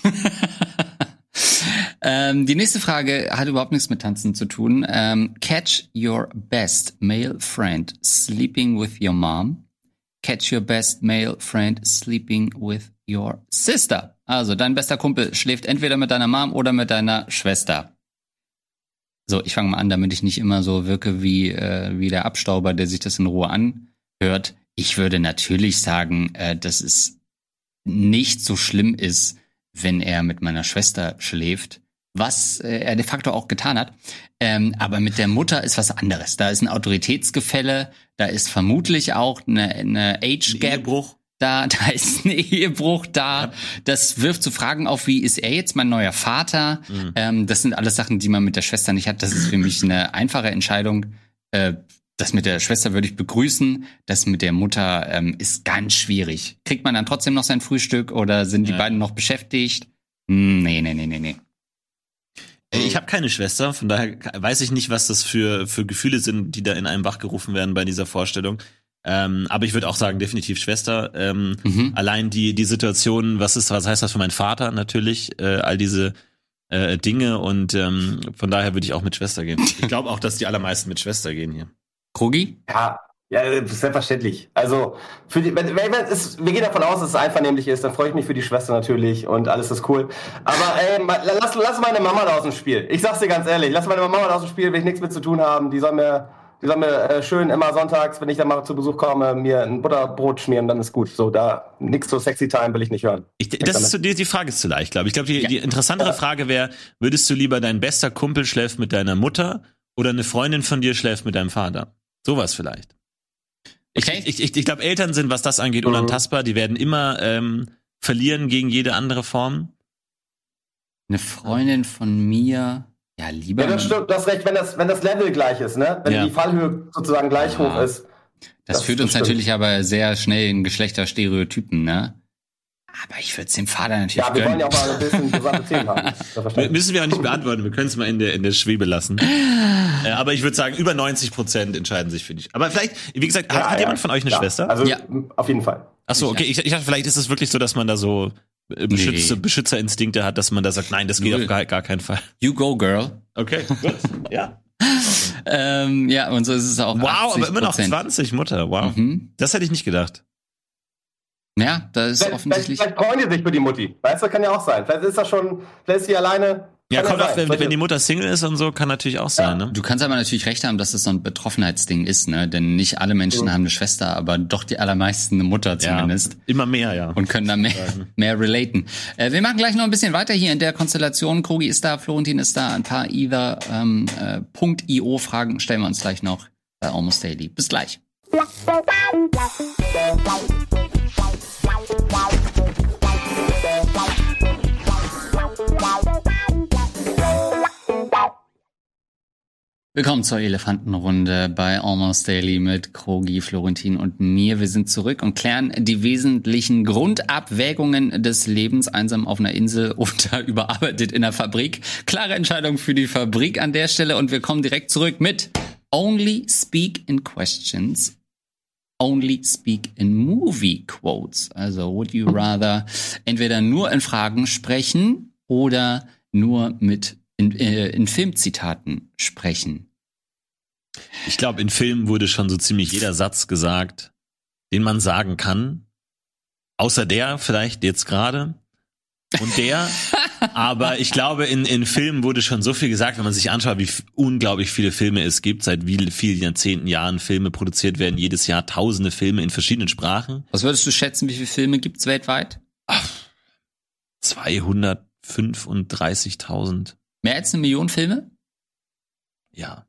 ähm, die nächste Frage hat überhaupt nichts mit Tanzen zu tun. Ähm, catch your best male friend sleeping with your mom. Catch your best male friend sleeping with your sister. Also dein bester Kumpel schläft entweder mit deiner Mom oder mit deiner Schwester. So, ich fange mal an, damit ich nicht immer so wirke wie äh, wie der Abstauber, der sich das in Ruhe anhört. Ich würde natürlich sagen, äh, dass es nicht so schlimm ist, wenn er mit meiner Schwester schläft, was äh, er de facto auch getan hat. Ähm, aber mit der Mutter ist was anderes. Da ist ein Autoritätsgefälle, da ist vermutlich auch eine, eine Age Gap. Ehebruch. Da, da ist ein Ehebruch da. Ja. Das wirft so Fragen auf, wie ist er jetzt mein neuer Vater? Mhm. Ähm, das sind alles Sachen, die man mit der Schwester nicht hat. Das ist für mich eine einfache Entscheidung. Äh, das mit der Schwester würde ich begrüßen. Das mit der Mutter ähm, ist ganz schwierig. Kriegt man dann trotzdem noch sein Frühstück oder sind die Ja. beiden noch beschäftigt? Hm, nee, nee, nee, nee, nee. Ich habe keine Schwester, von daher weiß ich nicht, was das für für Gefühle sind, die da in einem wachgerufen werden bei dieser Vorstellung. Ähm, aber ich würde auch sagen, definitiv Schwester. Ähm, Mhm. Allein die die Situation, was ist, was heißt das für meinen Vater natürlich, äh, all diese äh, Dinge und ähm, von daher würde ich auch mit Schwester gehen. Ich glaube auch, dass die allermeisten mit Schwester gehen hier. Krogi? Ja, ja, selbstverständlich. Also, für die, wenn, wenn, wenn es, wir gehen davon aus, dass es einvernehmlich ist, dann freue ich mich für die Schwester natürlich und alles ist cool. Aber ey, ma- lass, lass meine Mama da aus dem Spiel. Ich sag's dir ganz ehrlich, lass meine Mama da aus dem Spiel, will ich nichts mit zu tun haben. Die soll mir, die soll mir äh, schön immer sonntags, wenn ich dann mal zu Besuch komme, mir ein Butterbrot schmieren, dann ist gut. So, da nix so sexy time will ich nicht hören. Ich, das ist so, die, die Frage ist zu leicht, glaube ich. Ich glaube, die, Ja. die interessantere Frage wäre, würdest du lieber dein bester Kumpel schläft mit deiner Mutter oder eine Freundin von dir schläft mit deinem Vater? Sowas vielleicht. Okay. Ich, ich, ich glaube, Eltern sind, was das angeht, Mhm. unantastbar. Die werden immer ähm, verlieren gegen jede andere Form. Eine Freundin von mir, ja, lieber. Ja, das mit- stimmt, du hast recht, wenn das, wenn das Level gleich ist, ne? Wenn Ja. die Fallhöhe sozusagen gleich Ja. hoch ist. Das, Das führt uns stimmt. natürlich aber sehr schnell in Geschlechterstereotypen, ne? Aber ich würde es dem Vater natürlich Ja, wir gönnen. wollen ja auch mal ein bisschen interessante Themen haben. M- Müssen wir auch nicht beantworten. Wir können es mal in der, in der Schwebe lassen. äh, aber ich würde sagen, über neunzig Prozent entscheiden sich für dich. Aber vielleicht, wie gesagt, hat, Ja, hat ja. jemand von euch eine Ja, Schwester? Also, Ja. auf jeden Fall. Ach so, okay. Ich, ich dachte, vielleicht ist es wirklich so, dass man da so äh, Beschützer, Nee. Beschützerinstinkte hat, dass man da sagt, nein, das geht Null. auf gar, gar keinen Fall. You go, girl. Okay, gut. Ja. Ähm, ja, und so ist es auch. Wow, aber immer noch achtzig Prozent. zwanzig, Mutter. Wow. Mhm. Das hätte ich nicht gedacht. Ja, das ist Vielleicht, offensichtlich. vielleicht freuen die sich für die Mutti. Weißt du, kann ja auch sein. Vielleicht ist das schon, vielleicht ist sie alleine. Ja, Kann kommt auch, sein. wenn, Solche- wenn die Mutter Single ist und so, kann natürlich auch sein, ne? Du kannst aber natürlich recht haben, dass es so ein Betroffenheitsding ist, ne? Denn nicht alle Menschen Mhm. haben eine Schwester, aber doch die allermeisten eine Mutter zumindest. Ja, immer mehr, ja. Und können da mehr, mehr relaten. Äh, wir machen gleich noch ein bisschen weiter hier in der Konstellation. Krogi ist da, Florentin ist da, ein paar either ähm, äh, .io Fragen stellen wir uns gleich noch bei Almost Daily. Bis gleich. Willkommen zur Elefantenrunde bei Almost Daily mit Krogi, Florentin und mir. Wir sind zurück und klären die wesentlichen Grundabwägungen des Lebens. Einsam auf einer Insel oder überarbeitet in der Fabrik. Klare Entscheidung für die Fabrik an der Stelle. Und wir kommen direkt zurück mit Only Speak in Questions. Only speak in movie quotes. Also, would you rather entweder nur in Fragen sprechen oder nur mit in, äh, in Filmzitaten sprechen? Ich glaube, in Filmen wurde schon so ziemlich jeder Satz gesagt, den man sagen kann. Außer der vielleicht jetzt gerade. Und der, Aber ich glaube, in, in Filmen wurde schon so viel gesagt, wenn man sich anschaut, wie f- unglaublich viele Filme es gibt, seit wie vielen Jahrzehnten Jahren Filme produziert werden, jedes Jahr tausende Filme in verschiedenen Sprachen. Was würdest du schätzen, wie viele Filme gibt's weltweit? zweihundertfünfunddreißigtausend. Mehr als eine Million Filme? Ja.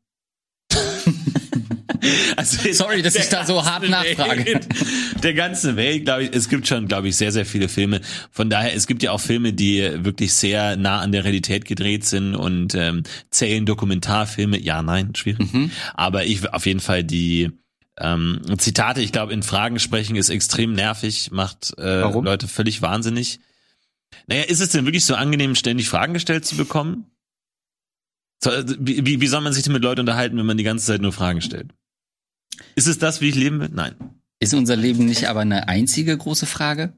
Also Sorry, dass ich da so hart nachfrage. Welt, der ganzen Welt, glaube ich, es gibt schon, glaube ich, sehr, sehr viele Filme. Von daher, es gibt ja auch Filme, die wirklich sehr nah an der Realität gedreht sind und ähm, zählen Dokumentarfilme. Ja, nein, schwierig. Mhm. Aber ich auf jeden Fall die ähm, Zitate, ich glaube, in Fragen sprechen ist extrem nervig, macht äh, Leute völlig wahnsinnig. Naja, ist es denn wirklich so angenehm, ständig Fragen gestellt zu bekommen? So, wie, wie, wie soll man sich denn mit Leuten unterhalten, wenn man die ganze Zeit nur Fragen stellt? Ist es das, wie ich leben will? Nein. Ist unser Leben nicht aber eine einzige große Frage?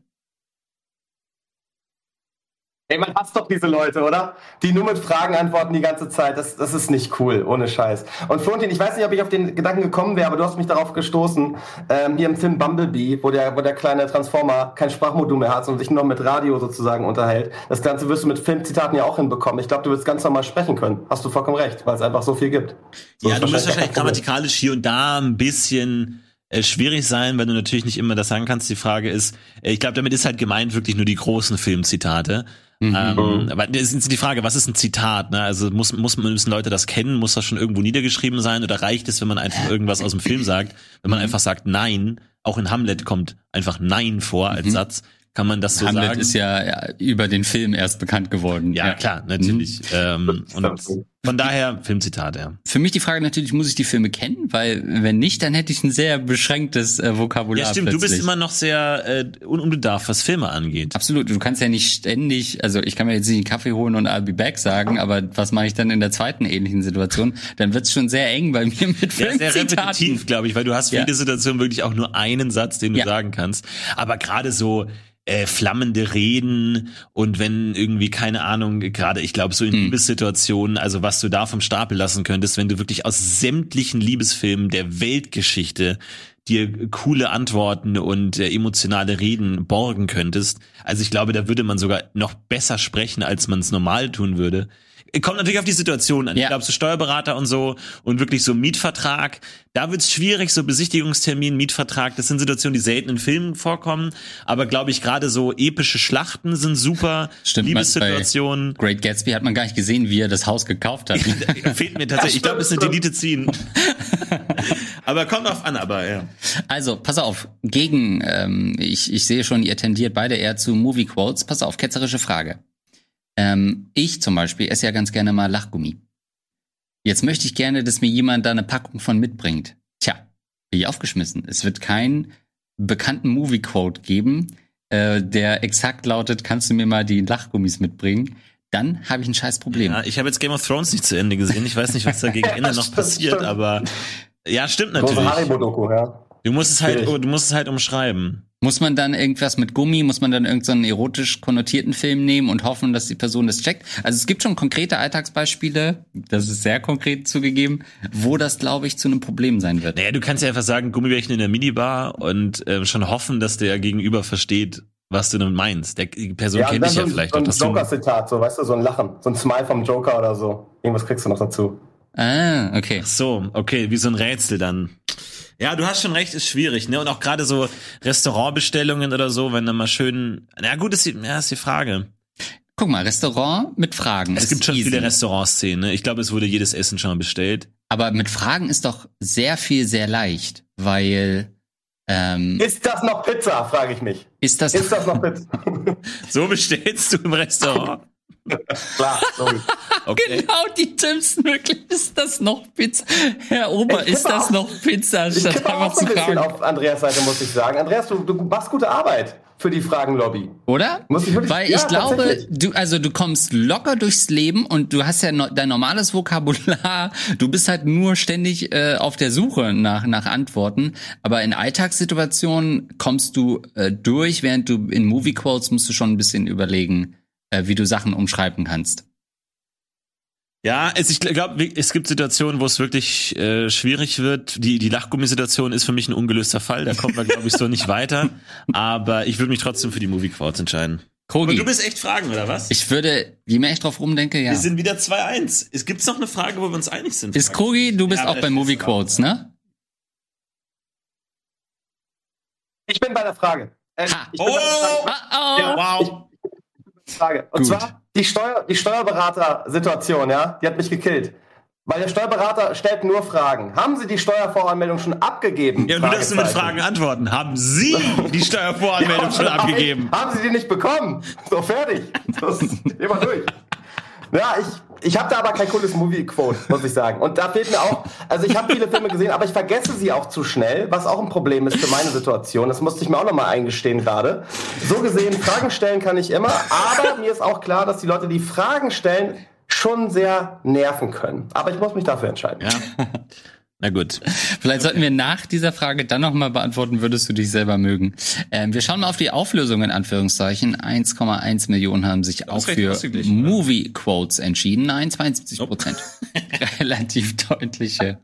Ey, man hasst doch diese Leute, oder? Die nur mit Fragen antworten die ganze Zeit. Das, das ist nicht cool, ohne Scheiß. Und Florentin, ich weiß nicht, ob ich auf den Gedanken gekommen wäre, aber du hast mich darauf gestoßen, ähm, hier im Film Bumblebee, wo der, wo der kleine Transformer kein Sprachmodul mehr hat und sich nur noch mit Radio sozusagen unterhält. Das Ganze wirst du mit Filmzitaten ja auch hinbekommen. Ich glaube, du wirst ganz normal sprechen können. Hast du vollkommen recht, weil es einfach so viel gibt. So ja, du musst wahrscheinlich grammatikalisch hier und da ein bisschen äh, schwierig sein, weil du natürlich nicht immer das sagen kannst. Die Frage ist, äh, ich glaube, damit ist halt gemeint wirklich nur die großen Filmzitate. Mhm. Ähm, aber das ist die Frage, was ist ein Zitat? Ne? Also muss, muss müssen Leute das kennen? Muss das schon irgendwo niedergeschrieben sein? Oder reicht es, wenn man einfach irgendwas aus dem Film sagt? Wenn man einfach sagt Nein, auch in Hamlet kommt einfach Nein vor als mhm. Satz. Kann man das so Hamlet sagen? Hamlet ist ja, ja über den Film erst bekannt geworden. Ja, ja. klar, natürlich. Mhm. Ähm, und von daher Filmzitat, ja. Für mich die Frage natürlich, muss ich die Filme kennen? Weil wenn nicht, dann hätte ich ein sehr beschränktes äh, Vokabular. Ja, stimmt, plötzlich. Du bist immer noch sehr äh, unbedarft, was Filme angeht. Absolut, du kannst ja nicht ständig, also ich kann mir jetzt nicht einen Kaffee holen und I'll be back sagen, aber was mache ich dann in der zweiten ähnlichen Situation? Dann wird's schon sehr eng bei mir mit Filmzitaten. Ja, sehr repetitiv, glaube ich, weil du hast für ja. jede Situation wirklich auch nur einen Satz, den du ja. sagen kannst. Aber gerade so Äh, flammende Reden und wenn irgendwie, keine Ahnung, gerade ich glaube so in mhm. Liebessituationen, also was du da vom Stapel lassen könntest, wenn du wirklich aus sämtlichen Liebesfilmen der Weltgeschichte dir coole Antworten und äh, emotionale Reden borgen könntest. Also ich glaube, da würde man sogar noch besser sprechen, als man es normal tun würde. Kommt natürlich auf die Situation an. Ja. Ich glaube, so Steuerberater und so und wirklich so Mietvertrag, da wird's schwierig, so Besichtigungstermin, Mietvertrag, das sind Situationen, die selten in Filmen vorkommen, aber glaube ich, gerade so epische Schlachten sind super. Stimmt, Liebessituationen. Bei Great Gatsby hat man gar nicht gesehen, wie er das Haus gekauft hat. Fehlt mir tatsächlich, ich glaube, es ist eine Delete ziehen. Aber kommt drauf an, aber ja. Also, pass auf, gegen, ähm, ich, ich sehe schon, ihr tendiert beide eher zu Movie Quotes. Pass auf, ketzerische Frage. Ähm, ich zum Beispiel esse ja ganz gerne mal Lachgummi. Jetzt möchte ich gerne, dass mir jemand da eine Packung von mitbringt. Tja, bin ich aufgeschmissen. Es wird keinen bekannten Movie-Quote geben, äh, der exakt lautet, kannst du mir mal die Lachgummis mitbringen? Dann habe ich ein scheiß Problem. Ja, ich habe jetzt Game of Thrones nicht zu Ende gesehen. Ich weiß nicht, was da gegen Ende noch passiert, stimmt. aber ja, stimmt natürlich. Große Haribo-Doku, ja. Du musst es halt, du musst es halt umschreiben. Muss man dann irgendwas mit Gummi, muss man dann irgendeinen so erotisch konnotierten Film nehmen und hoffen, dass die Person das checkt? Also es gibt schon konkrete Alltagsbeispiele, das ist sehr konkret zugegeben, wo das, glaube ich, zu einem Problem sein wird. Naja, du kannst ja einfach sagen, Gummibärchen in der Minibar und äh, schon hoffen, dass der Gegenüber versteht, was du damit meinst. Der, die Person ja, kennt dich ja so vielleicht. So ein Joker-Zitat, so, weißt du, so ein Lachen, so ein Smile vom Joker oder so. Irgendwas kriegst du noch dazu. Ah, okay. Ach so, okay, wie so ein Rätsel dann. Ja, du hast schon recht, ist schwierig, ne? Und auch gerade so Restaurantbestellungen oder so, wenn dann mal schön, na gut, ist die, ja, ist die Frage. Guck mal, Restaurant mit Fragen. Es ist gibt schon easy. viele Restaurantszenen, ne? Ich glaube, es wurde jedes Essen schon mal bestellt. Aber mit Fragen ist doch sehr viel, sehr leicht, weil ähm, ist das noch Pizza, frage ich mich. Ist das, ist das noch Pizza? So bestellst du im Restaurant? Klar, sorry. Okay. Genau, die dümmsten wirklich. Ist das noch Pizza? Herr Ober, ist das auch, noch Pizza? Ich kippe auch so ein bisschen auf Andreas Seite, muss ich sagen. Andreas, du, du machst gute Arbeit für die Fragenlobby. Oder? Muss ich wirklich, Weil ja, ich glaube, du, also du kommst locker durchs Leben und du hast ja no, dein normales Vokabular. Du bist halt nur ständig äh, auf der Suche nach, nach Antworten. Aber in Alltagssituationen kommst du äh, durch, während du in Movie Quotes musst du schon ein bisschen überlegen, äh, wie du Sachen umschreiben kannst. Ja, es, ich glaube, es gibt Situationen, wo es wirklich äh, schwierig wird. Die die Lachgummisituation ist für mich ein ungelöster Fall. Da kommt man, glaube ich, so nicht weiter. Aber ich würde mich trotzdem für die Movie Quotes entscheiden. Krogi. Und du bist echt Fragen, oder was? Ich würde, je mehr ich drauf rumdenke, ja. Wir sind wieder zwei eins. Es gibt noch eine Frage, wo wir uns einig sind. Ist Krogi, du bist ja, auch bei Movie Quotes, ne? Ich bin bei der Frage. Äh, Ha. ich bin Oh, bei der Frage. Oh, oh. Ja, wow. ich, Frage. Und Gut. zwar die, Steuer, die Steuerberater-Situation, ja, die hat mich gekillt. Weil der Steuerberater stellt nur Fragen. Haben Sie die Steuervoranmeldung schon abgegeben? Ja, du darfst nur mit Fragen antworten. Haben Sie die Steuervoranmeldung Ja, schon hab abgegeben? Ich, haben Sie die nicht bekommen? So, fertig. Das ist immer durch. Ja, ich, ich habe da aber kein cooles Movie-Quote, muss ich sagen. Und da fehlt mir auch, also ich habe viele Filme gesehen, aber ich vergesse sie auch zu schnell, was auch ein Problem ist für meine Situation. Das musste ich mir auch nochmal eingestehen gerade. So gesehen, Fragen stellen kann ich immer, aber mir ist auch klar, dass die Leute, die Fragen stellen, schon sehr nerven können. Aber ich muss mich dafür entscheiden. Ja. Na gut. Vielleicht sollten wir nach dieser Frage dann nochmal beantworten, würdest du dich selber mögen. Ähm, wir schauen mal auf die Auflösung in Anführungszeichen. eins Komma eins Millionen haben sich auch für Movie Quotes entschieden. Nein, zweiundsiebzig Prozent. Relativ deutliche,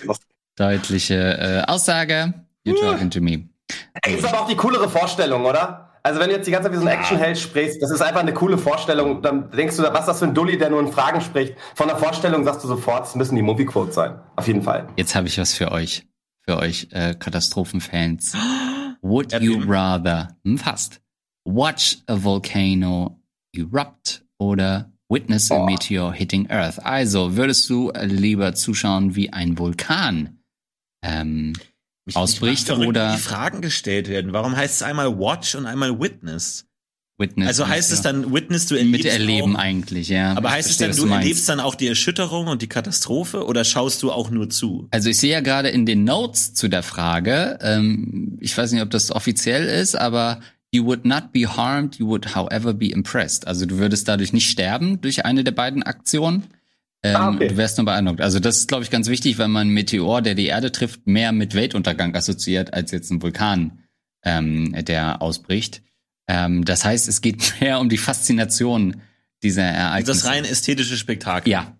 deutliche äh, Aussage. You're talking to me. Ey, ist aber auch die coolere Vorstellung, oder? Also wenn du jetzt die ganze Zeit wie so ein Actionheld sprichst, das ist einfach eine coole Vorstellung. Dann denkst du, was ist das für ein Dulli, der nur in Fragen spricht? Von der Vorstellung sagst du sofort, es müssen die Movie-Quotes sein. Auf jeden Fall. Jetzt habe ich was für euch. Für euch äh, Katastrophenfans. Would you rather, hm, fast, watch a volcano erupt oder witness a meteor hitting Earth? Also, würdest du lieber zuschauen, wie ein Vulkan ähm, Mich, ausbricht mich oder wie die Fragen gestellt werden. Warum heißt es einmal Watch und einmal Witness? Witness? Also heißt es dann Witness, du mit erlebst erleben auch, eigentlich, ja. aber Ich heißt es verstehe, dann, was du meinst. erlebst dann auch die Erschütterung und die Katastrophe oder schaust du auch nur zu? Also ich sehe ja gerade in den Notes zu der Frage, ähm, ich weiß nicht, ob das offiziell ist, aber you would not be harmed, you would however be impressed. Also du würdest dadurch nicht sterben durch eine der beiden Aktionen. Ähm, Ah, okay. Du wärst nur beeindruckt. Also das ist, glaube ich, ganz wichtig, weil man einen Meteor, der die Erde trifft, mehr mit Weltuntergang assoziiert, als jetzt ein Vulkan, ähm, der ausbricht. Ähm, das heißt, es geht mehr um die Faszination dieser Ereignisse. Das rein ästhetische Spektakel. Ja.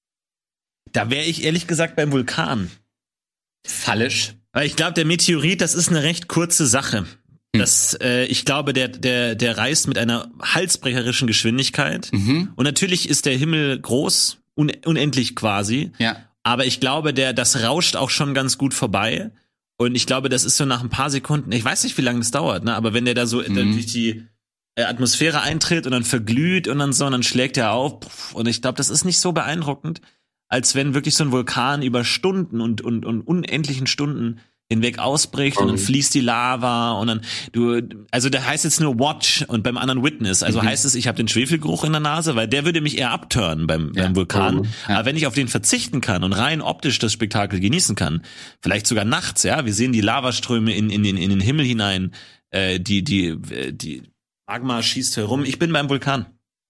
Da wäre ich ehrlich gesagt beim Vulkan. Fallisch. Weil ich glaube, der Meteorit, das ist eine recht kurze Sache. Das, äh, ich glaube, der, der, der reist mit einer halsbrecherischen Geschwindigkeit. Mhm. Und natürlich ist der Himmel groß, un unendlich quasi. Ja. Aber ich glaube, der, das rauscht auch schon ganz gut vorbei. Und ich glaube, das ist so nach ein paar Sekunden, ich weiß nicht, wie lange das dauert, ne? Aber wenn der da so Mhm. dann durch die äh, Atmosphäre eintritt und dann verglüht und dann so, und dann schlägt er auf. Pff, und ich glaube, das ist nicht so beeindruckend, als wenn wirklich so ein Vulkan über Stunden und, und, und unendlichen Stunden hinweg ausbricht und dann fließt die Lava und dann du, also da heißt jetzt nur Watch und beim anderen Witness, also Mhm. heißt es, ich habe den Schwefelgeruch in der Nase, weil der würde mich eher abturnen beim, Ja. beim Vulkan. Mhm. Ja. Aber wenn ich auf den verzichten kann und rein optisch das Spektakel genießen kann, vielleicht sogar nachts, ja, wir sehen die Lavaströme in, in, in, in den Himmel hinein, äh, die, die, äh, die Magma schießt herum. Ich bin beim Vulkan.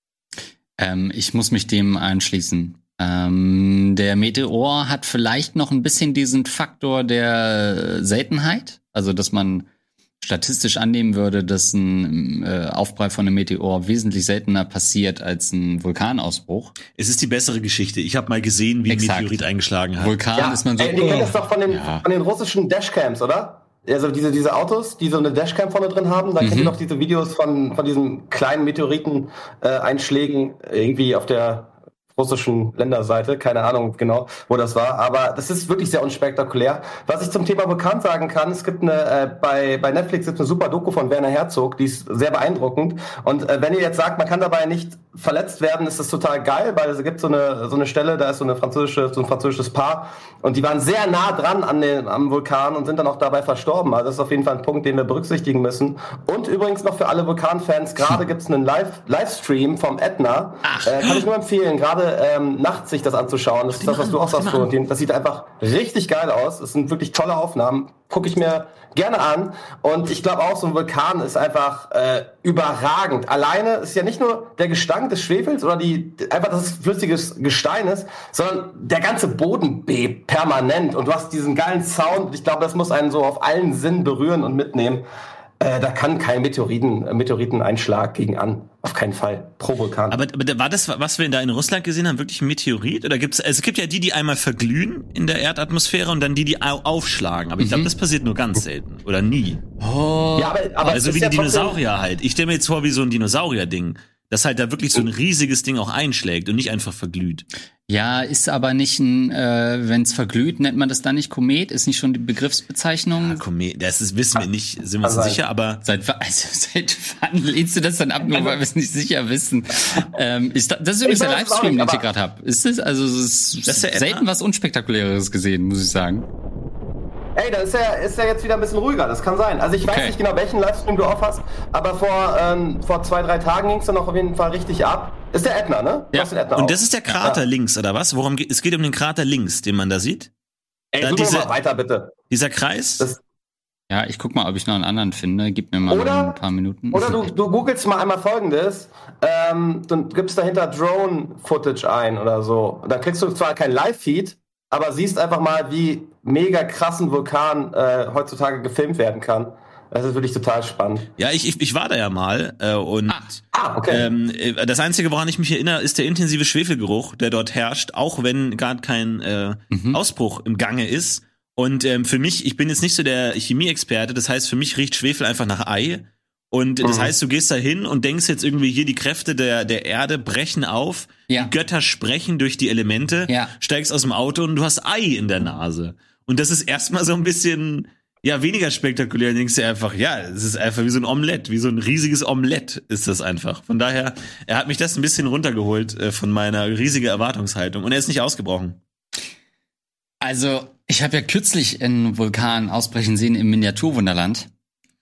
Ähm, ich muss mich dem anschließen. Ähm, der Meteor hat vielleicht noch ein bisschen diesen Faktor der Seltenheit, also dass man statistisch annehmen würde, dass ein äh, Aufprall von einem Meteor wesentlich seltener passiert als ein Vulkanausbruch. Es ist die bessere Geschichte. Ich habe mal gesehen, wie ein Exakt. Meteorit eingeschlagen hat. Vulkan ist man so. ey, ihr kennt das doch von den, Ja. von den russischen Dashcams, oder? Also diese, diese Autos, die so eine Dashcam vorne drin haben, da kennt ihr doch diese Videos von, von diesen kleinen Meteoriten-Einschlägen irgendwie auf der russischen Länderseite, keine Ahnung genau, wo das war, aber das ist wirklich sehr unspektakulär. Was ich zum Thema Vulkan sagen kann, es gibt eine, äh, bei, bei Netflix gibt es eine super Doku von Werner Herzog, die ist sehr beeindruckend und äh, wenn ihr jetzt sagt, man kann dabei nicht verletzt werden, ist das total geil, weil es gibt so eine, so eine Stelle, da ist so eine französische, so ein französisches Paar und die waren sehr nah dran an den, am Vulkan und sind dann auch dabei verstorben, also das ist auf jeden Fall ein Punkt, den wir berücksichtigen müssen und übrigens noch für alle Vulkanfans, gerade gibt es einen Live, Livestream vom Ätna, äh, kann ich nur empfehlen, gerade ähm, nachts sich das anzuschauen. Das ist das, was du auch sagst, Florentin. Das sieht einfach richtig geil aus. Das sind wirklich tolle Aufnahmen. Gucke ich mir gerne an. Und ich glaube auch, so ein Vulkan ist einfach äh, überragend. Alleine ist ja nicht nur der Gestank des Schwefels oder die einfach, dass es flüssiges Gestein ist, sondern der ganze Boden bebt permanent. Und du hast diesen geilen Sound. Ich glaube, das muss einen so auf allen Sinnen berühren und mitnehmen. Äh, da kann kein Meteoriten, Meteoriteneinschlag gegen an. auf keinen Fall. Pro Vulkan. Aber, aber war das, was wir da in Russland gesehen haben, wirklich ein Meteorit? Oder gibt's, also es gibt ja die, die einmal verglühen in der Erdatmosphäre und dann die, die au- aufschlagen. Aber ich glaube, das passiert nur ganz selten. Oder nie. Oh. Ja, aber, aber Also es wie ist die ja trotzdem- Dinosaurier halt. Ich stelle mir jetzt vor, wie so ein Dinosaurier-Ding. Das halt da wirklich so ein riesiges Ding auch einschlägt und nicht einfach verglüht. Ja, ist aber nicht ein, äh, wenn es verglüht, nennt man das dann nicht Komet? Ist nicht schon die Begriffsbezeichnung? Ja, Komet, das ist, wissen wir nicht, sind wir uns Kann sein. sicher, aber Seit, wa- also, seit wann lehnst du das dann ab, nur weil wir es nicht sicher wissen? ähm, ist da, das ist übrigens Ich der weiß es auch Livestream, den nicht, ich hier gerade hab. Ist das? Also, es ist Das ist der selten Ätna? was Unspektakuläres gesehen, muss ich sagen. Ey, da ist er, ist er jetzt wieder ein bisschen ruhiger, das kann sein. Also ich weiß Okay. nicht genau, welchen Livestream du auf hast, aber vor, ähm, vor zwei, drei Tagen ging es dann noch auf jeden Fall richtig ab. Ist der Ätna, ne? Du Ja. hast den Ätna und auf. das ist der Krater Ja. links, oder was? Worum geht, es geht um den Krater links, den man da sieht? Ey, da such mir diese- mal weiter, bitte. Dieser Kreis? Das- Ja, ich guck mal, ob ich noch einen anderen finde. Gib mir mal Oder- noch ein paar Minuten. Oder du, du googelst mal einmal Folgendes, ähm, dann gibst dahinter Drone-Footage ein oder so. Und dann kriegst du zwar kein Live-Feed, aber siehst einfach mal, wie mega krassen Vulkan äh, heutzutage gefilmt werden kann. Das ist wirklich total spannend. Ja, ich, ich, ich war da ja mal äh, und Ah. Ah, okay. ähm, äh, das Einzige, woran ich mich erinnere, ist der intensive Schwefelgeruch, der dort herrscht, auch wenn gerade kein äh, Mhm. Ausbruch im Gange ist. Und ähm, für mich, ich bin jetzt nicht so der Chemieexperte, das heißt, für mich riecht Schwefel einfach nach Ei. Und das Mhm. heißt, du gehst da hin und denkst jetzt irgendwie, hier die Kräfte der, der Erde brechen auf, Ja. die Götter sprechen durch die Elemente, Ja. steigst aus dem Auto und du hast Ei in der Nase. Und das ist erstmal so ein bisschen, ja, weniger spektakulär. Du denkst dir einfach, ja, es ist einfach wie so ein Omelett, wie so ein riesiges Omelett ist das einfach. Von daher, er hat mich das ein bisschen runtergeholt äh, von meiner riesigen Erwartungshaltung und er ist nicht ausgebrochen. Also, ich habe ja kürzlich einen Vulkan ausbrechen sehen im Miniaturwunderland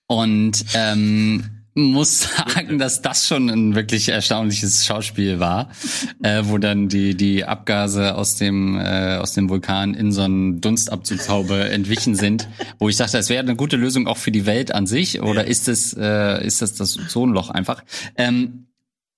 und ähm, muss sagen, dass das schon ein wirklich erstaunliches Schauspiel war, äh, wo dann die die Abgase aus dem äh, aus dem Vulkan in so einen Dunstabzugshaube entwichen sind, wo ich dachte, das wäre eine gute Lösung auch für die Welt an sich, oder ist es äh, ist das das Ozonloch einfach? Ähm,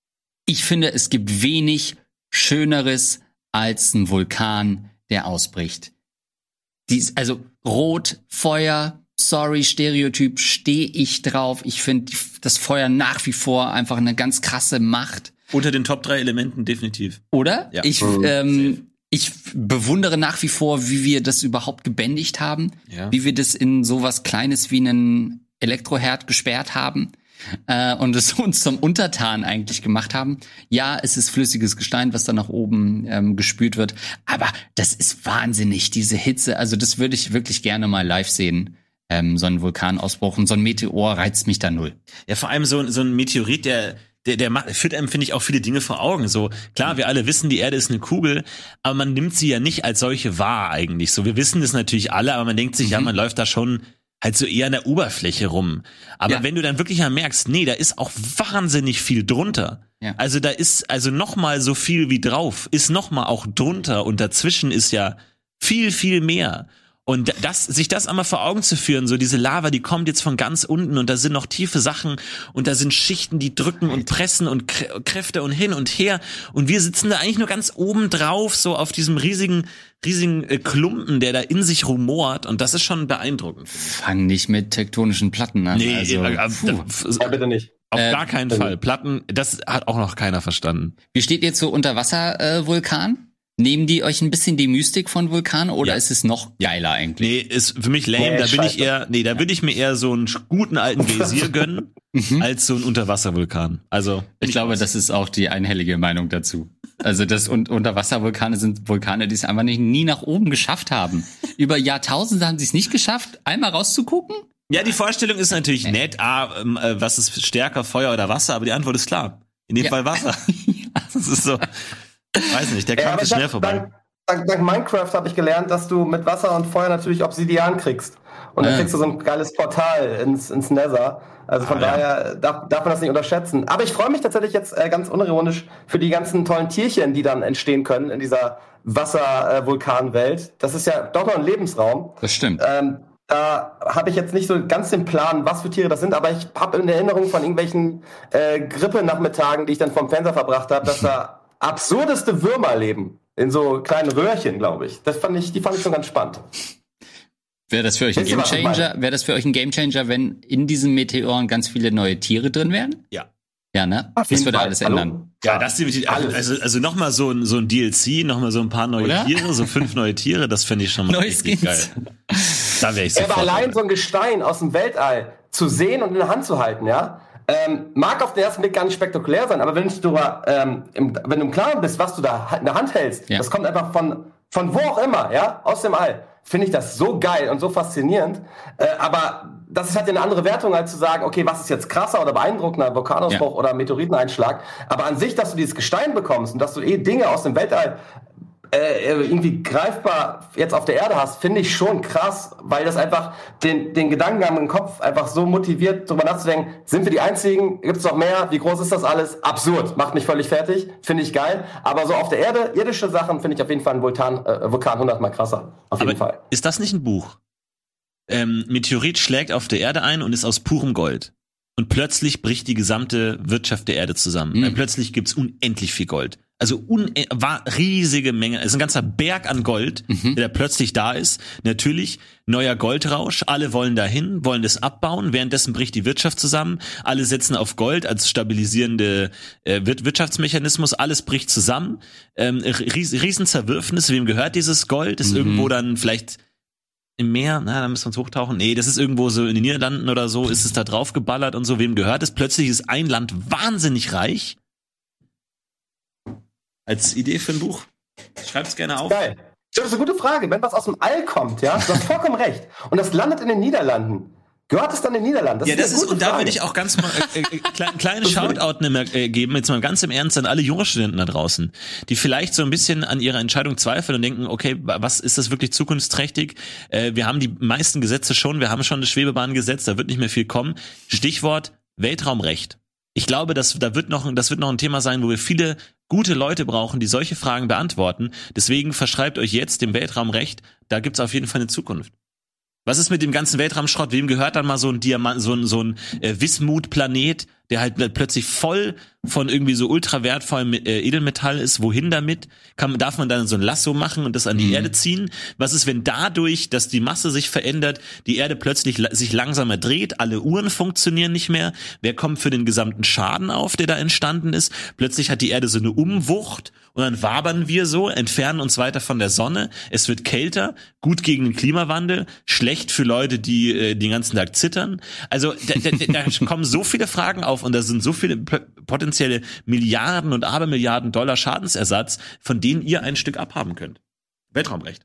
ich finde, es gibt wenig Schöneres als ein Vulkan, der ausbricht. Dies, also Rot, Feuer, sorry, Stereotyp, stehe ich drauf. Ich finde das Feuer nach wie vor einfach eine ganz krasse Macht. Unter den Top drei Elementen definitiv. Oder? Ja. Ich, Mhm. ähm, ich bewundere nach wie vor, wie wir das überhaupt gebändigt haben. Ja. Wie wir das in sowas Kleines wie einen Elektroherd gesperrt haben. Äh, und es uns zum Untertan eigentlich gemacht haben. Ja, es ist flüssiges Gestein, was dann nach oben ähm, gespült wird. Aber das ist wahnsinnig, diese Hitze. Also das würde ich wirklich gerne mal live sehen. Ähm, so ein Vulkanausbruch und so ein Meteor reizt mich da null. Ja, vor allem so, so ein Meteorit, der, der, der macht, führt einem, finde ich, auch viele Dinge vor Augen. So, klar, wir alle wissen, die Erde ist eine Kugel, aber man nimmt sie ja nicht als solche wahr eigentlich. So, wir wissen das natürlich alle, aber man denkt sich, Mhm. ja, man läuft da schon halt so eher an der Oberfläche rum. Aber Ja. wenn du dann wirklich mal merkst, nee, da ist auch wahnsinnig viel drunter. Ja. Also da ist also noch mal so viel wie drauf, ist noch mal auch drunter und dazwischen ist ja viel, viel mehr. Und das, sich das einmal vor Augen zu führen, so diese Lava, die kommt jetzt von ganz unten und da sind noch tiefe Sachen und da sind Schichten, die drücken und pressen und Krä- Kräfte und hin und her und wir sitzen da eigentlich nur ganz oben drauf, so auf diesem riesigen, riesigen äh, Klumpen, der da in sich rumort und das ist schon beeindruckend. Fang nicht mit tektonischen Platten an. Nee, also, äh, puh. äh, Ja, bitte nicht. auf Äh, gar keinen Fall. Platten, das hat auch noch keiner verstanden. Wie steht ihr zu Unterwasser-Vulkan? Nehmen die euch ein bisschen die Mystik von Vulkanen oder Ja. ist es noch geiler eigentlich? Nee, ist für mich lame, Nee, da bin scheiße. ich eher, nee, da würde ich mir eher so einen guten alten Geysir gönnen, Mhm. als so einen Unterwasservulkan. Also, Ich glaube, das ist auch die einhellige Meinung dazu. Also das und Unterwasservulkane sind Vulkane, die es einfach nicht, nie nach oben geschafft haben. Über Jahrtausende haben sie es nicht geschafft, einmal rauszugucken. ja, die Vorstellung ist natürlich nett, ah, ähm, äh, was ist stärker, Feuer oder Wasser, aber die Antwort ist klar. In dem Ja. Fall Wasser. Das ist so, weiß nicht, der Ja, Kampf aber ist ich schnell hab, vorbei. dank, dank, dank Minecraft habe ich gelernt, dass du mit Wasser und Feuer natürlich Obsidian kriegst. Und dann Ah. kriegst du so ein geiles Portal ins, ins Nether. Also von Ah, ja. daher darf, darf man das nicht unterschätzen. Aber ich freue mich tatsächlich jetzt äh, ganz unironisch für die ganzen tollen Tierchen, die dann entstehen können in dieser Wasser-Vulkan-Welt. Das ist ja doch noch ein Lebensraum. Das stimmt. Ähm, da habe ich jetzt nicht so ganz den Plan, was für Tiere das sind, aber ich habe in Erinnerung von irgendwelchen äh, Grippe-Nachmittagen, die ich dann vom Fernseher verbracht habe, dass da absurdeste Würmer leben. In so kleinen Röhrchen, glaube ich. Das fand ich, die fand ich schon ganz spannend. Wäre das für euch ein Wisst ihr, was ich Gamechanger? Wäre das für euch ein Gamechanger, wenn in diesen Meteoren ganz viele neue Tiere drin wären? Ja. Ja, ne? Auf Das jeden würde Fall. alles Hallo? ändern. Ja, das definitiv. Also, also, also nochmal so ein, so ein D L C, nochmal so ein paar neue Oder? Tiere, so fünf neue Tiere, das finde ich schon mal Neue richtig Skins. geil. Da wäre ich Ja, aber sofort. allein dabei. so ein Gestein aus dem Weltall zu sehen und in der Hand zu halten, ja, ähm, mag auf den ersten Blick gar nicht spektakulär sein, aber wenn du, darüber, ähm, im, wenn du im Klaren bist, was du da in der Hand hältst, Ja. das kommt einfach von, von wo auch immer, ja, aus dem All, finde ich das so geil und so faszinierend. Äh, aber das hat ja eine andere Wertung, als zu sagen, okay, was ist jetzt krasser oder beeindruckender, Vulkanausbruch Ja. oder Meteoriteneinschlag. Aber an sich, dass du dieses Gestein bekommst und dass du eh Dinge aus dem Weltall äh, irgendwie greifbar jetzt auf der Erde hast, finde ich schon krass, weil das einfach den, den Gedankengang im Kopf einfach so motiviert, darüber nachzudenken, sind wir die Einzigen, gibt es noch mehr, wie groß ist das alles? Absurd, macht mich völlig fertig, finde ich geil, aber so auf der Erde, irdische Sachen, finde ich auf jeden Fall einen Vulkan, äh, Vulkan hundertmal krasser, auf jeden Aber Fall. ist das nicht ein Buch? Ähm, Meteorit schlägt auf der Erde ein und ist aus purem Gold. Und plötzlich bricht die gesamte Wirtschaft der Erde zusammen. Mhm. Weil plötzlich gibt's unendlich viel Gold. Also un war riesige Menge, es ist ein ganzer Berg an Gold, Mhm. der da plötzlich da ist. Natürlich neuer Goldrausch, alle wollen dahin, wollen das abbauen, währenddessen bricht die Wirtschaft zusammen, alle setzen auf Gold als stabilisierende äh, Wir- Wirtschaftsmechanismus, alles bricht zusammen. Ähm, ries Riesenzerwürfnis, wem gehört dieses Gold? Ist Mhm. irgendwo dann vielleicht im Meer, na, da müssen wir uns hochtauchen. Nee, das ist irgendwo so in den Niederlanden oder so, ist es da drauf geballert und so, wem gehört es? Plötzlich ist ein Land wahnsinnig reich. Als Idee für ein Buch. Schreibt's gerne auf. Geil. Das ist eine gute Frage. Wenn was aus dem All kommt, ja, du hast vollkommen recht, und das landet in den Niederlanden, gehört es dann in den Niederlanden? Ja, das eine ist, gute und da Frage. würde ich auch ganz mal äh, äh, klein, kleinen Shoutout ne, äh, geben, jetzt mal ganz im Ernst an alle Jurastudenten da draußen, die vielleicht so ein bisschen an ihrer Entscheidung zweifeln und denken, okay, was ist das wirklich zukunftsträchtig? Äh, wir haben die meisten Gesetze schon, wir haben schon das Schwebebahngesetz, da wird nicht mehr viel kommen. Stichwort Weltraumrecht. Ich glaube, dass da wird noch, das wird noch ein Thema sein, wo wir viele gute Leute brauchen, die solche Fragen beantworten. Deswegen verschreibt euch jetzt dem Weltraumrecht, da gibt's auf jeden Fall eine Zukunft. Was ist mit dem ganzen Weltraumschrott? Wem gehört dann mal so ein Diamant, so ein, so ein äh, Wismut-Planet, der halt plötzlich voll von irgendwie so ultra wertvollem äh, Edelmetall ist? Wohin damit? Kann, darf man dann so ein Lasso machen und das an die Mhm. Erde ziehen? Was ist, wenn dadurch, dass die Masse sich verändert, die Erde plötzlich la sich langsamer dreht, alle Uhren funktionieren nicht mehr? Wer kommt für den gesamten Schaden auf, der da entstanden ist? Plötzlich hat die Erde so eine Umwucht und dann wabern wir so, entfernen uns weiter von der Sonne. Es wird kälter, gut gegen den Klimawandel, schlecht für Leute, die äh, den ganzen Tag zittern. Also da, da, da kommen so viele Fragen auf und da sind so viele potenzielle Milliarden und Abermilliarden Dollar Schadensersatz, von denen ihr ein Stück abhaben könnt. Weltraumrecht.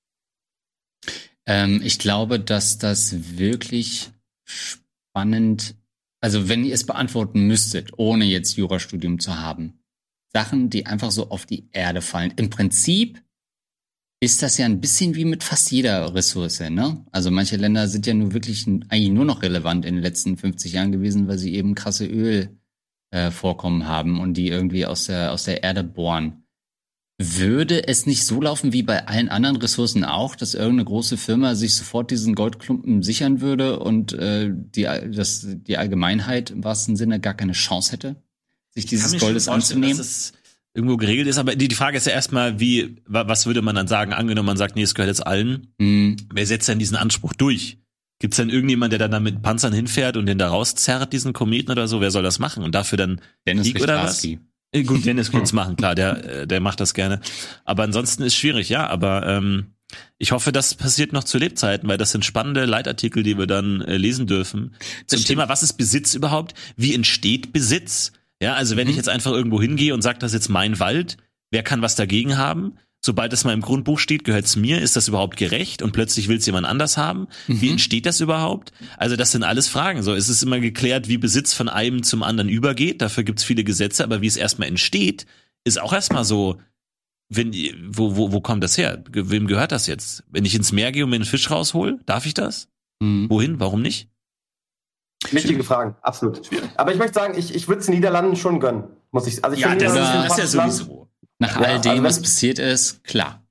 Ähm, ich glaube, dass das wirklich spannend, also wenn ihr es beantworten müsstet, ohne jetzt Jurastudium zu haben, Sachen, die einfach so auf die Erde fallen. Im Prinzip ist das ja ein bisschen wie mit fast jeder Ressource, ne? Also manche Länder sind ja nur wirklich eigentlich nur noch relevant in den letzten fünfzig Jahren gewesen, weil sie eben krasse Ölvorkommen äh, haben und die irgendwie aus der aus der Erde bohren. Würde es nicht so laufen wie bei allen anderen Ressourcen auch, dass irgendeine große Firma sich sofort diesen Goldklumpen sichern würde und äh, die, das, die Allgemeinheit im wahrsten Sinne gar keine Chance hätte, sich dieses Goldes anzunehmen? Dass es irgendwo geregelt ist, aber die, die Frage ist ja erstmal, wie, was würde man dann sagen? Angenommen, man sagt, nee, es gehört jetzt allen. Hm. Wer setzt denn diesen Anspruch durch? Gibt's denn irgendjemand, der dann da mit Panzern hinfährt und den da rauszerrt, diesen Kometen oder so? Wer soll das machen? Und dafür dann Dennis Krieg oder was? Richtarski. Äh, Gut, Dennis könnte machen, klar, der, äh, der macht das gerne. Aber ansonsten ist schwierig, ja. Aber ähm, ich hoffe, das passiert noch zu Lebzeiten, weil das sind spannende Leitartikel, die wir dann äh, lesen dürfen. Zum stimmt. Thema, was ist Besitz überhaupt? Wie entsteht Besitz? Ja, also wenn Mhm. ich jetzt einfach irgendwo hingehe und sage, das ist jetzt mein Wald, wer kann was dagegen haben? Sobald es mal im Grundbuch steht, gehört's mir, ist das überhaupt gerecht? Und plötzlich will es jemand anders haben? Wie Mhm. entsteht das überhaupt? Also das sind alles Fragen. So, es ist immer geklärt, wie Besitz von einem zum anderen übergeht. Dafür gibt's viele Gesetze, aber wie es erstmal entsteht, ist auch erstmal so, wenn, wo, wo, wo kommt das her? Ge- Wem gehört das jetzt? Wenn ich ins Meer gehe und mir einen Fisch raushol, darf ich das? Hm. Wohin? Warum nicht? Wichtige Fragen, absolut. Aber ich möchte sagen, ich, ich würde es den Niederlanden schon gönnen. Muss ich, also ich finde, das Niederlande ist- ein das ist ja krasses Land. sowieso. Nach Ja, all dem, also was wenn- passiert ist, klar. Ja,